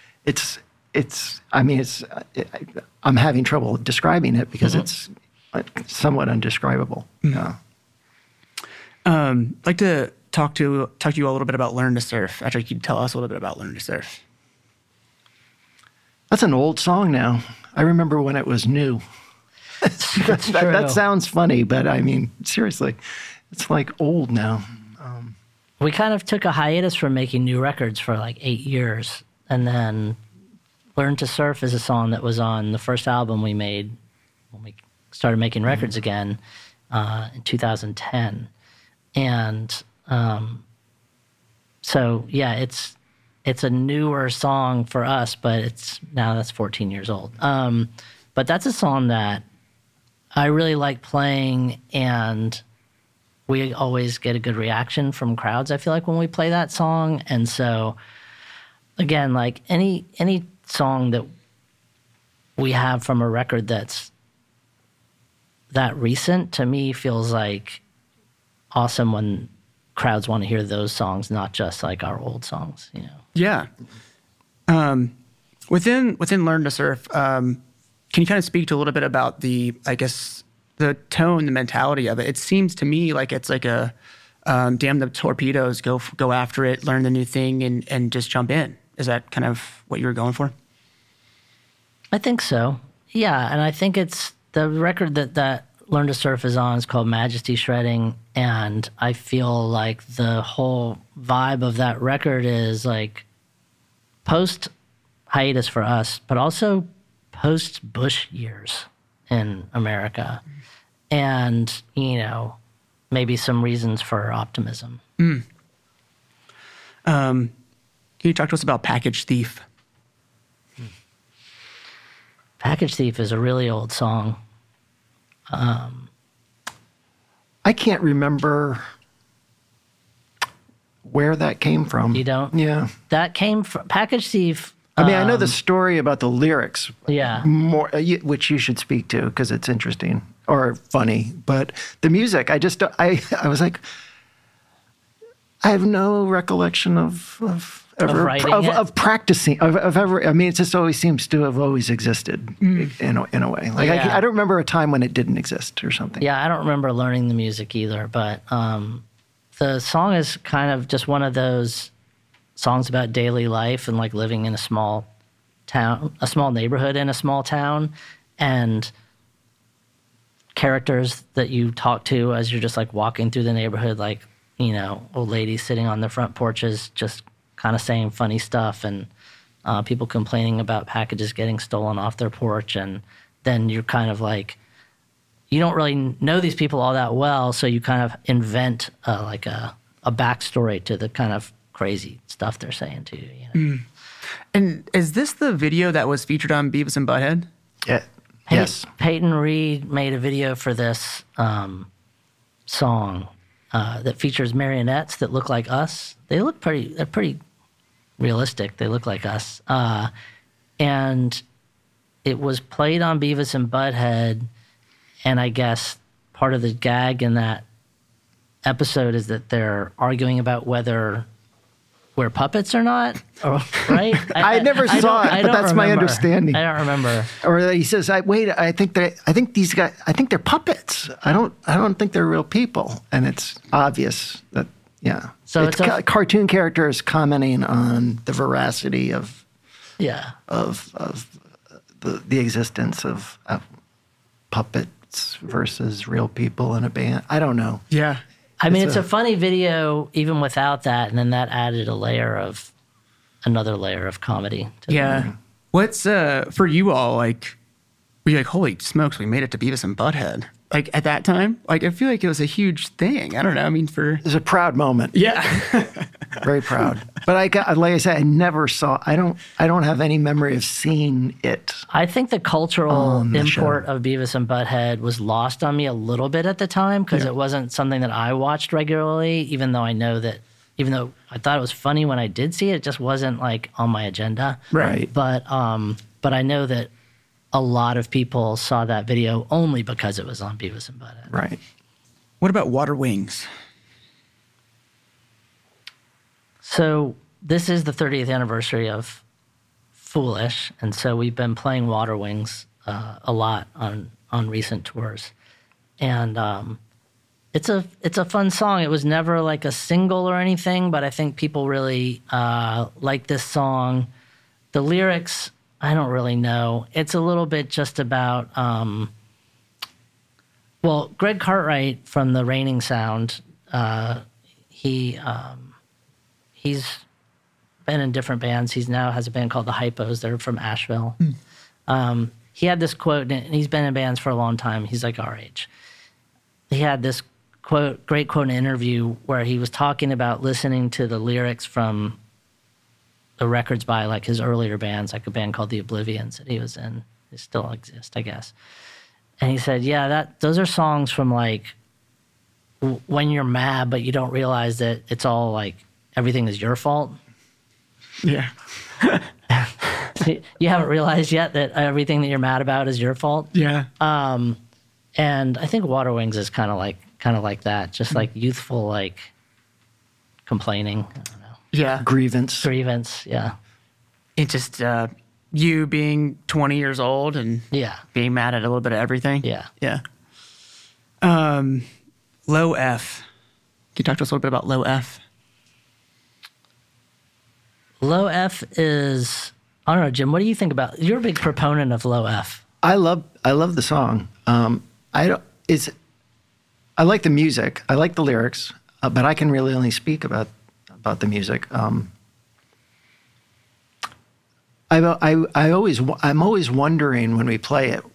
I'm having trouble describing it because it's somewhat undescribable. Yeah. I'd like to talk to you a little bit about Learn to Surf. Actually, you could tell us a little bit about Learn to Surf. That's an old song now. I remember when it was new. That sounds funny, but I mean, seriously, it's like old now. We kind of took a hiatus from making new records for like 8 years, and then Learn to Surf is a song that was on the first album we made when we started making records again in 2010. And so, yeah, it's a newer song for us, but that's 14 years old. But that's a song that I really like playing, and we always get a good reaction from crowds, I feel like, when we play that song. And so, again, like any song that we have from a record that's that recent, to me, feels like awesome when crowds want to hear those songs, not just like our old songs, Yeah. Within Learn to Surf, can you kind of speak to a little bit about the tone, the mentality of it? It seems to me like it's like a damn the torpedoes, go after it, learn the new thing, and just jump in. Is that kind of what you were going for? I think so. Yeah, and I think it's the record that Learn to Surf is on is called Majesty Shredding, and I feel like the whole vibe of that record is like post hiatus for us, but also post Bush years in America, and maybe some reasons for optimism. Can you talk to us about Package Thief? Package Thief is a really old song. I can't remember where that came from. You don't? Yeah. That came from Package Thief. I mean, I know the story about the lyrics. Yeah. More, which you should speak to because it's interesting or funny. But the music, I was like, I have no recollection of writing it? of practicing, of ever. I mean, it just always seems to have always existed in a way. Like Yeah. I don't remember a time when it didn't exist or something. Yeah, I don't remember learning the music either, but the song is kind of just one of those songs about daily life and like living in a small town, a small neighborhood in a small town, and characters that you talk to as you're just like walking through the neighborhood, like, you know, old ladies sitting on their front porches just kind of saying funny stuff, and people complaining about packages getting stolen off their porch. And then you're kind of like, you don't really know these people all that well, so you kind of invent like a backstory to the kind of crazy stuff they're saying to you. You know? And is this the video that was featured on Beavis and Butthead? Yeah. Yes. Peyton Reed made a video for this song that features marionettes that look like us. They're pretty realistic. They look like us. And it was played on Beavis and Butthead, and I guess part of the gag in that episode is that they're arguing about whether we're puppets or not, right? I never saw it, but that's my understanding. I don't remember. Or he says, I think these guys, I think they're puppets. I don't think they're real people." And it's obvious that, yeah. So it's a cartoon characters commenting on the veracity of the existence of puppets versus real people in a band. I don't know. Yeah. I mean, it's a funny video even without that, and then that added another layer of comedy. Yeah. What's for you all, like, were you like, holy smokes, we made it to Beavis and Butthead? Like at that time, like I feel like it was a huge thing. I don't know. I mean, it was a proud moment. Yeah. Very proud. But like I said, I never saw. I don't have any memory of seeing it. I think the cultural import of Beavis and Butthead was lost on me a little bit at the time because it wasn't something that I watched regularly. Even though I thought it was funny when I did see it, it just wasn't like on my agenda. Right. But I know that a lot of people saw that video only because it was on Beavis and Butthead. Right. What about Water Wings? So this is the 30th anniversary of Foolish, and so we've been playing Water Wings a lot on recent tours, and it's a fun song. It was never like a single or anything, but I think people really like this song. The lyrics, I don't really know. It's a little bit just about Greg Cartwright from the Raining Sound. He's been in different bands. He now has a band called the Hypos. They're from Asheville. He had this quote, and he's been in bands for a long time. He's like our age. He had this great quote in an interview where he was talking about listening to the lyrics from the records by like his earlier bands, like a band called the Oblivions that he was in. They still exist, I guess. And he said, yeah, those are songs from like when you're mad, but you don't realize that it's all like everything is your fault. Yeah. You haven't realized yet that everything that you're mad about is your fault. Yeah. And I think Water Wings is kind of like that, just like youthful, like complaining. I don't know. Yeah. Grievance. Yeah. It just you being 20 years old and being mad at a little bit of everything. Yeah. Yeah. Low F. Can you talk to us a little bit about Low F? Low F is, I don't know, Jim, what do you think about, you're a big proponent of Low F. I love the song. I like the music. I like the lyrics, but I can really only speak about the music. I'm always wondering when we play it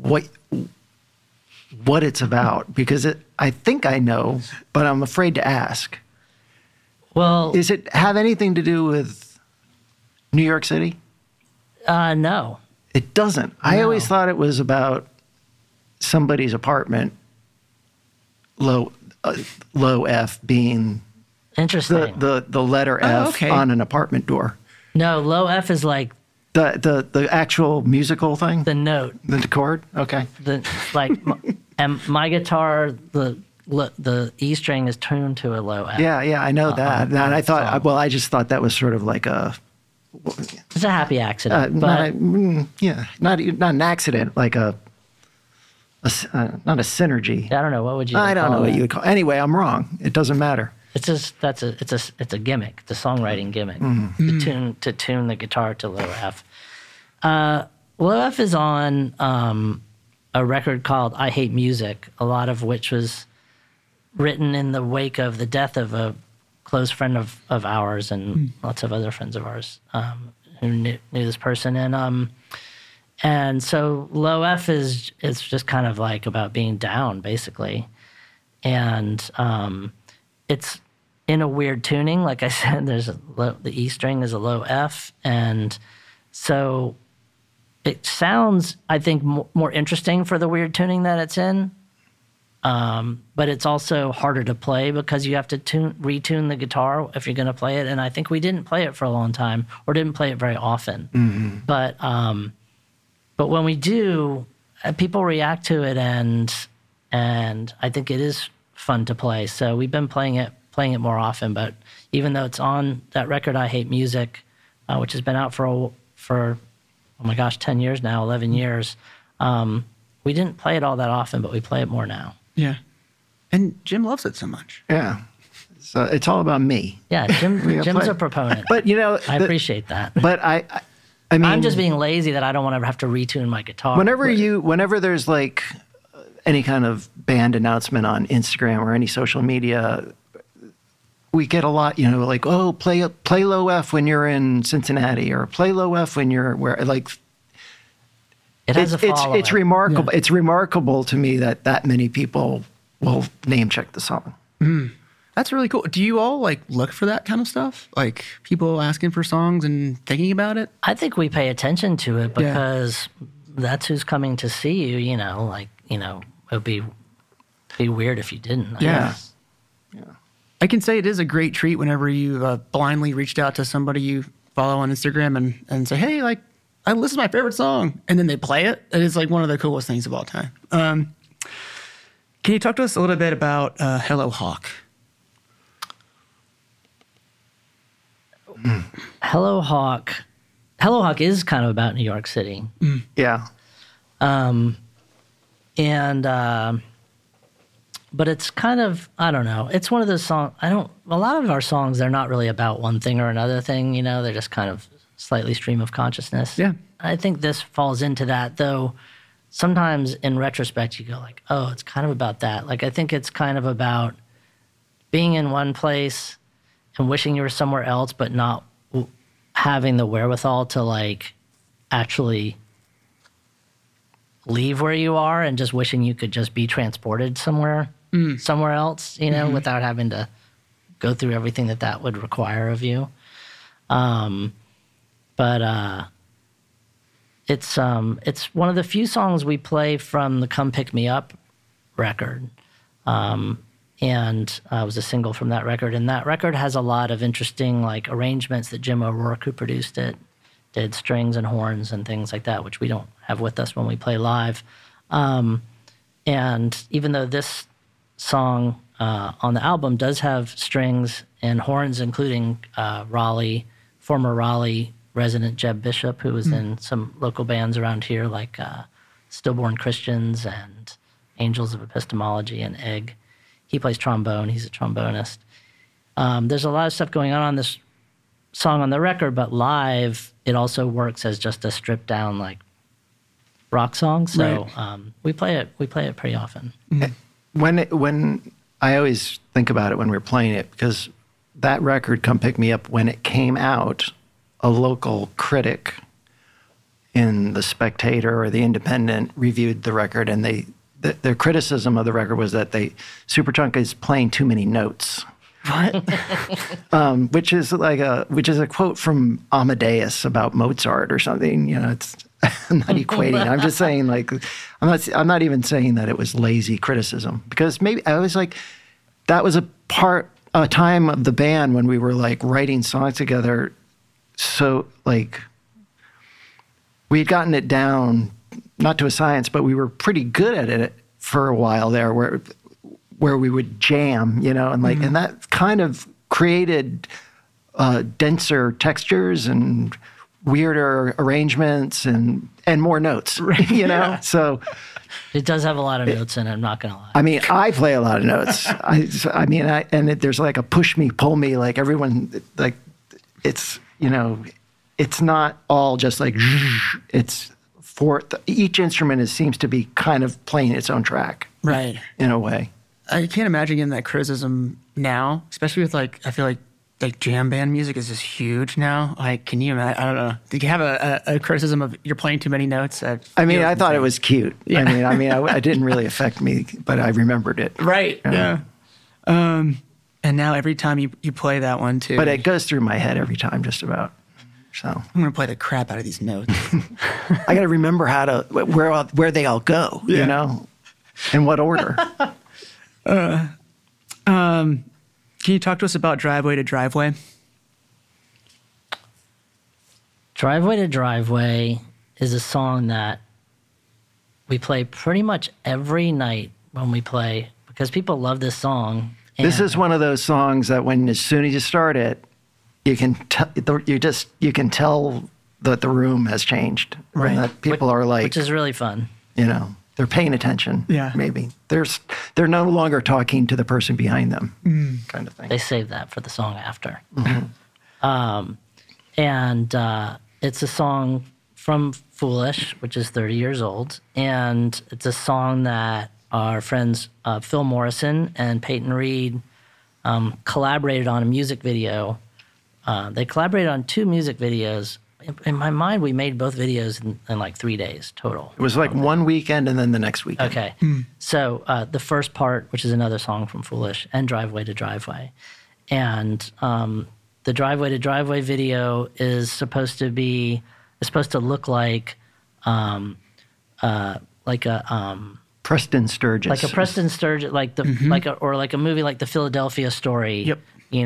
what it's about, because I think I know, but I'm afraid to ask. Well, does it have anything to do with New York City? No. It doesn't. No. I always thought it was about somebody's apartment, low F being interesting. The letter F on an apartment door. No, Low F is like the actual musical thing. The note. The chord. Okay. And my guitar, the the E string is tuned to a low F. Yeah, I know that. And I thought, well, I just thought that was sort of like a. It's a happy accident, but not an accident, like not a synergy. I don't know what would you. I don't know what you would call. Anyway, I'm wrong. It doesn't matter. It's just it's a gimmick. It's a songwriting gimmick. To tune the guitar to low F. Low F is on a record called "I Hate Music," a lot of which was written in the wake of the death of a close friend of ours and lots of other friends of ours who knew this person. And so low F is just kind of like about being down, basically. And it's in a weird tuning. Like I said, the E string is a low F. And so it sounds, I think, more interesting for the weird tuning that it's in. But it's also harder to play because you have to retune the guitar if you're going to play it. And I think we didn't play it for a long time or didn't play it very often. But when we do, people react to it, and I think it is fun to play. So we've been playing it more often. But even though it's on that record, I Hate Music, which has been out for oh my gosh, 10 years now, 11 years, we didn't play it all that often, but we play it more now. Yeah. And Jim loves it so much. Yeah. So it's all about me. Yeah, Jim's a proponent. But, I appreciate that. But I mean, I'm just being lazy that I don't want to ever have to retune my guitar. Whenever there's like any kind of band announcement on Instagram or any social media, we get a lot, like, oh, play low F when you're in Cincinnati, or play low F when you're where, like. It has a following. It's remarkable. Yeah. It's remarkable to me that many people will name check the song. That's really cool. Do you all like look for that kind of stuff? Like people asking for songs and thinking about it? I think we pay attention to it because that's who's coming to see you. It would be weird if you didn't. I guess. Yeah. I can say it is a great treat whenever you blindly reached out to somebody you follow on Instagram and say, hey, like, this is my favorite song. And then they play it. It is like one of the coolest things of all time. Can you talk to us a little bit about Hello Hawk? Hello Hawk is kind of about New York City. Yeah. But it's kind of, I don't know. It's one of those songs, a lot of our songs, they're not really about one thing or another thing, they're just kind of slightly stream of consciousness. Yeah. I think this falls into that, though. Sometimes in retrospect, you go like, oh, it's kind of about that. Like, I think it's kind of about being in one place and wishing you were somewhere else, but not having the wherewithal to like actually leave where you are, and just wishing you could just be transported somewhere else, without having to go through everything that would require of you. But it's one of the few songs we play from the Come Pick Me Up record. And it was a single from that record. And that record has a lot of interesting like arrangements that Jim O'Rourke, who produced it, did, strings and horns and things like that, which we don't have with us when we play live. And even though this song on the album does have strings and horns, including former Raleigh resident Jeb Bishop, who was in some local bands around here like Stillborn Christians and Angels of Epistemology and Egg. He plays trombone. He's a trombonist. There's a lot of stuff going on this song on the record, but live it also works as just a stripped down like rock song. So we play it pretty often. When I always think about it when we're playing it, because that record, Come Pick Me Up, when it came out, a local critic in The Spectator or The Independent reviewed the record, and their criticism of the record was that Superchunk is playing too many notes. Which is a quote from Amadeus about Mozart or something. It's I'm not equating. I'm just saying, like, I'm not even saying that it was lazy criticism, because maybe I was like, that was a time of the band when we were like writing songs together. So like we had gotten it down, not to a science, but we were pretty good at it for a while there, where where we would jam, and and that kind of created denser textures and weirder arrangements and more notes, Yeah. So It does have a lot of notes in it, I'm not going to lie. I mean, I play a lot of notes. There's like a push me, pull me, like everyone, like it's, it's not all just like, it's each instrument seems to be kind of playing its own track. Right. In a way. I can't imagine getting that criticism now, especially with I feel like jam band music is just huge now. Like, can you imagine? I don't know. Did you have a criticism of you're playing too many notes? I thought it was cute. Yeah. I didn't really affect me, but I remembered it. Right. Yeah. And now every time you play that one too. But it goes through my head every time, just about. So I'm gonna play the crap out of these notes. I got to remember where they all go. In what order. Can you talk to us about Driveway to Driveway? Driveway to Driveway is a song that we play pretty much every night when we play because people love this song. This is one of those songs that as soon as you start it, you can tell that the room has changed. Right. And that people are like, which is really fun. They're paying attention. Yeah. Maybe they're no longer talking to the person behind them, kind of thing. They save that for the song after. Mm-hmm. It's a song from Foolish, which is 30 years old, and it's a song that our friends Phil Morrison and Peyton Reed collaborated on a music video. They collaborated on 2 music videos. In my mind, we made both videos in like 3 days total. It was like one weekend and then the next weekend. Okay. So the first part, which is another song from Foolish, and Driveway to Driveway. And the Driveway to Driveway video is supposed to look like a Preston Sturges. like a Preston Sturges, like the like a movie like the Philadelphia Story. Yep.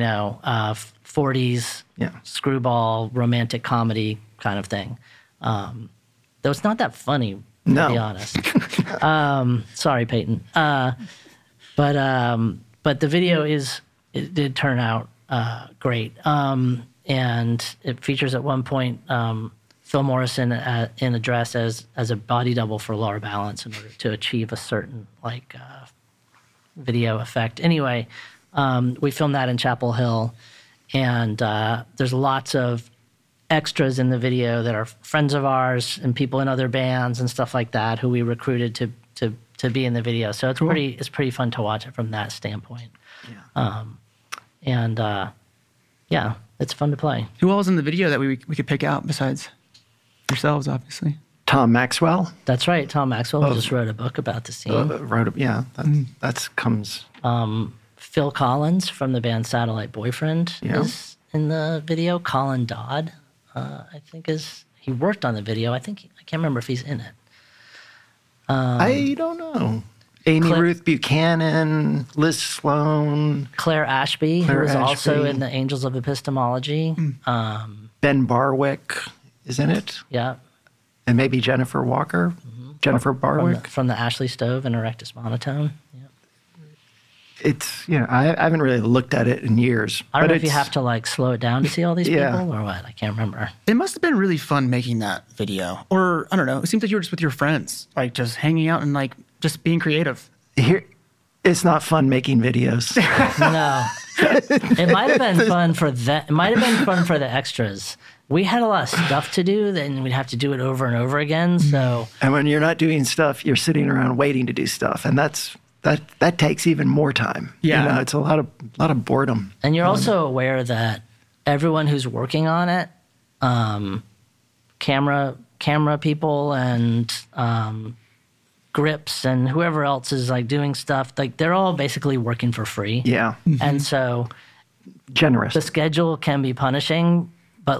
40s screwball romantic comedy kind of thing. Though it's not that funny, to be honest. Sorry, Peyton. But the video it did turn out great. And it features at one point Phil Morrison in a dress as a body double for Laura Balance in order to achieve a certain video effect. Anyway, we filmed that in Chapel Hill. And there's lots of extras in the video that are friends of ours and people in other bands and stuff like that who we recruited to be in the video. So it's pretty fun to watch it from that standpoint. Yeah. It's fun to play. Who all is in the video that we could pick out besides yourselves, obviously? Tom Maxwell. That's right. Tom Maxwell just wrote a book about the scene. That comes. Phil Collins from the band Satellite Boyfriend is in the video. Colin Dodd, he worked on the video. I can't remember if he's in it. I don't know. Amy Ruth Buchanan, Liz Sloan. Claire Ashby, who was also in the Angels of Epistemology. Ben Barwick is in it. Yeah. And maybe Jennifer Walker. Jennifer Barwick. From the Ashley Stove and Erectus Monotone. Yeah. It's, I haven't really looked at it in years. I don't know if you have to slow it down to see all these people or what. I can't remember. It must have been really fun making that video. Or, I don't know, it seems like you were just with your friends, just hanging out and just being creative. It's not fun making videos. No. It might have been fun for that. It might have been fun for the extras. We had a lot of stuff to do, then we'd have to do it over and over again. So, and when you're not doing stuff, you're sitting around waiting to do stuff, and that takes even more time. Yeah, it's a lot of boredom. And you're also aware that everyone who's working on it, camera people and grips and whoever else is doing stuff, they're all basically working for free. Yeah, and so generous. The schedule can be punishing. But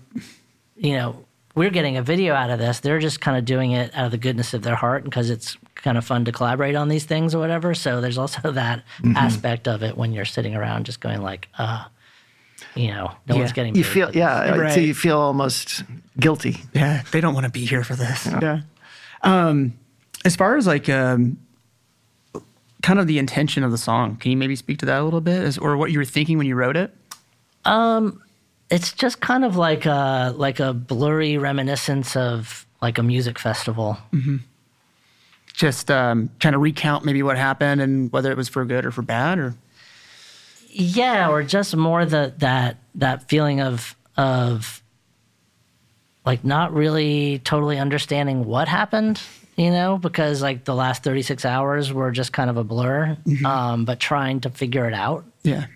we're getting a video out of this. They're just kind of doing it out of the goodness of their heart because it's kind of fun to collaborate on these things or whatever. So there's also that aspect of it when you're sitting around just going no one's getting paid. You feel right. So you feel almost guilty. Yeah, they don't want to be here for this. Yeah. As far as kind kind of the intention of the song? Can you maybe speak to that a little bit, or what you were thinking when you wrote it? It's just kind of like a blurry reminiscence of like a music festival. Just trying to recount maybe what happened and whether it was for good or for bad, or Yeah, or just more that feeling of like not really totally understanding what happened, because like the last 36 hours were just kind of a blur, but trying to figure it out. yeah.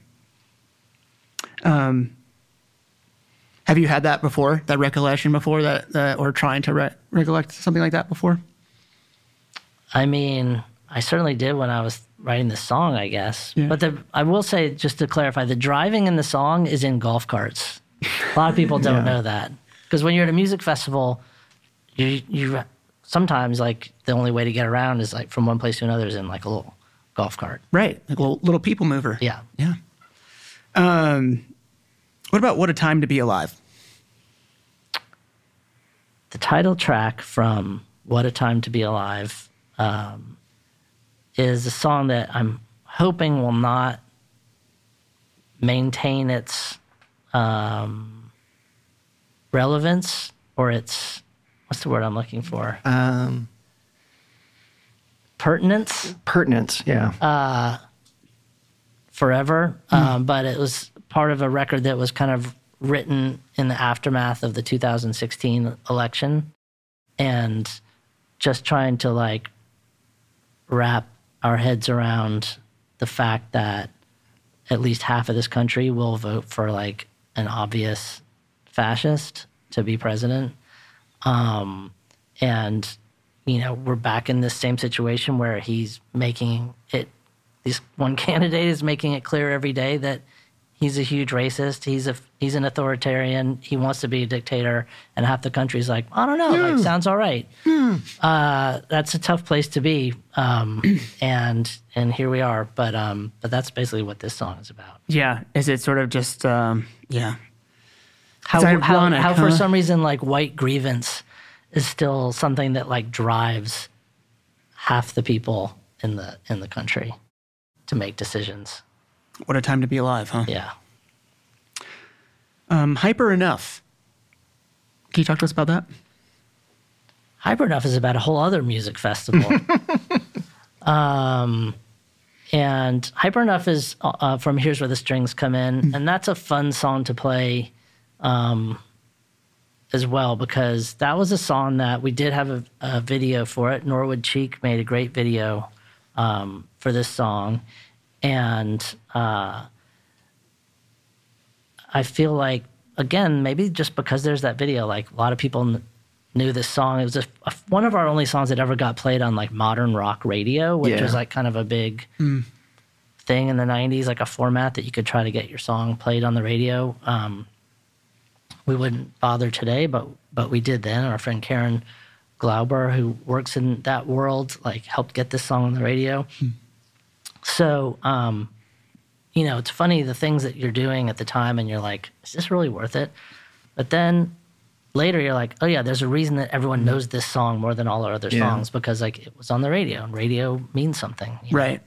Have you had that before? That recollection before that, or trying to recollect something like that before? I mean, I certainly did when I was writing the song, I guess. Yeah. But I will say, just to clarify, the driving in the song is in golf carts. A lot of people don't know that. Because when you're at a music festival, you sometimes, like, the only way to get around is, like, from one place to another is in, like, a little golf cart. Right, like a little people mover. Yeah. Yeah. What about What a Time to Be Alive? The title track from What a Time to Be Alive is a song that I'm hoping will not maintain its relevance, or its, what's the word I'm looking for? Pertinence? Pertinence, yeah. Forever. But it was part of a record that was kind of written in the aftermath of the 2016 election, and just trying to like wrap our heads around the fact that at least half of this country will vote for like an obvious fascist to be president. And, we're back in this same situation where he's making it, this one candidate is making it clear every day that he's a huge racist. He's an authoritarian. He wants to be a dictator, and half the country's like, I don't know, like, sounds all right. That's a tough place to be, and here we are. But that's basically what this song is about. Yeah. Is it sort of just, yeah. How, It's ironic, how for huh? some reason, like, white grievance is still something that like drives half the people in the country to make decisions. What a Time to Be Alive, huh? Yeah. Hyper Enough. Can you talk to us about that? Hyper Enough is about a whole other music festival. And Hyper Enough is from Here's Where the Strings Come In. And that's a fun song to play as well, because that was a song that we did have a video for it. Norwood Cheek made a great video for this song. And I feel like, again, maybe just because there's that video, like a lot of people knew this song. It was one of our only songs that ever got played on like modern rock radio, which was like kind of a big thing in the 90s, like a format that you could try to get your song played on the radio. We wouldn't bother today, but we did then. Our friend Karen Glauber, who works in that world, like helped get this song on the radio. So, it's funny, the things that you're doing at the time, and you're like, is this really worth it? But then later you're like, oh yeah, there's a reason that everyone knows this song more than all our other songs, because like it was on the radio, and radio means something. Right.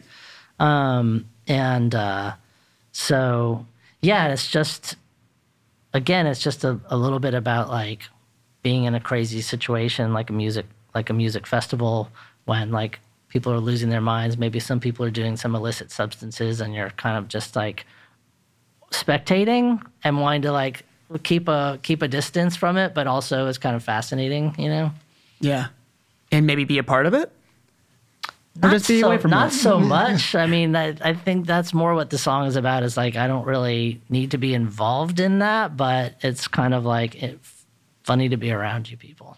So yeah, it's just, again, it's just a little bit about like being in a crazy situation, like a music festival, when like people are losing their minds. Maybe some people are doing some illicit substances, and you're kind of just like spectating and wanting to like keep a distance from it, but also it's kind of fascinating, Yeah. And maybe be a part of it? Or just be away from Not it? so much. I mean, I think that's more what the song is about, is like, I don't really need to be involved in that, but it's kind of like funny to be around you people.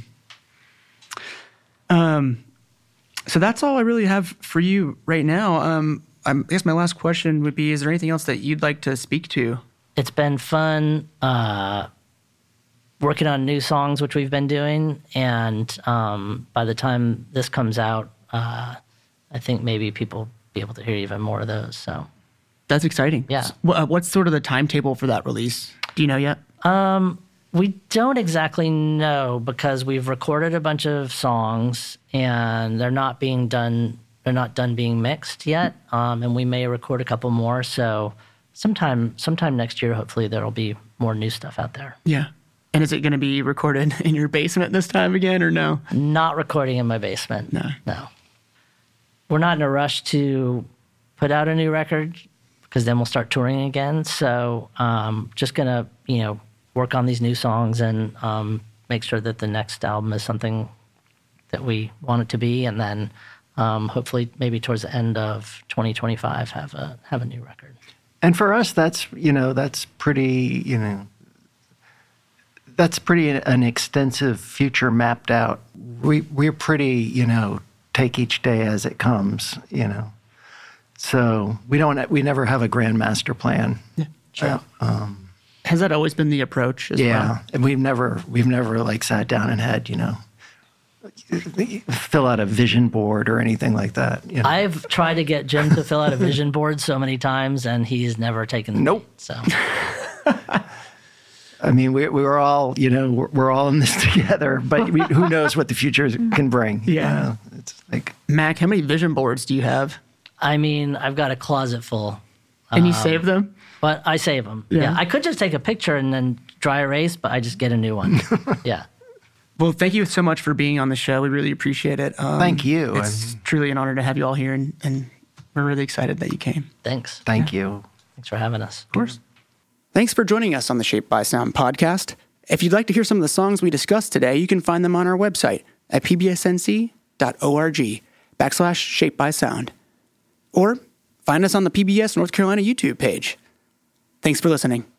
So that's all I really have for you right now. I guess my last question would be, is there anything else that you'd like to speak to? It's been fun working on new songs, which we've been doing. And by the time this comes out, I think maybe people will be able to hear even more of those. So That's exciting. Yeah. What's sort of the timetable for that release? Do you know yet? we don't exactly know, because we've recorded a bunch of songs and they're not being done not done being mixed yet, and we may record a couple more. So sometime next year, hopefully there'll be more new stuff out there. Yeah. And is it going to be recorded in your basement this time again, or no? Not recording in my basement. No. We're not in a rush to put out a new record because then we'll start touring again. So just going to, work on these new songs and make sure that the next album is something that we want it to be. And then hopefully maybe towards the end of 2025 have a new record. And for us, that's pretty an extensive future mapped out. We're pretty, take each day as it comes, So we never have a grand master plan. Yeah, sure. Has that always been the approach as well? Yeah, and we've never like sat down and had, fill out a vision board or anything like that. I've tried to get Jim to fill out a vision board so many times, and he's never taken the Nope. lead, so. I mean, we're all, we're all in this together, but who knows what the future can bring? Yeah. It's like, Mac, how many vision boards do you have? I mean, I've got a closet full. And you save them? But I save them. Yeah. Yeah. I could just take a picture and then dry erase, but I just get a new one. Yeah. Well, thank you so much for being on the show. We really appreciate it. thank you. It's truly an honor to have you all here, and we're really excited that you came. Thanks. Thank you. Thanks for having us. Of course. Thanks for joining us on the Shaped by Sound podcast. If you'd like to hear some of the songs we discussed today, you can find them on our website at pbsnc.org/Shaped by Sound. Or find us on the PBS North Carolina YouTube page. Thanks for listening.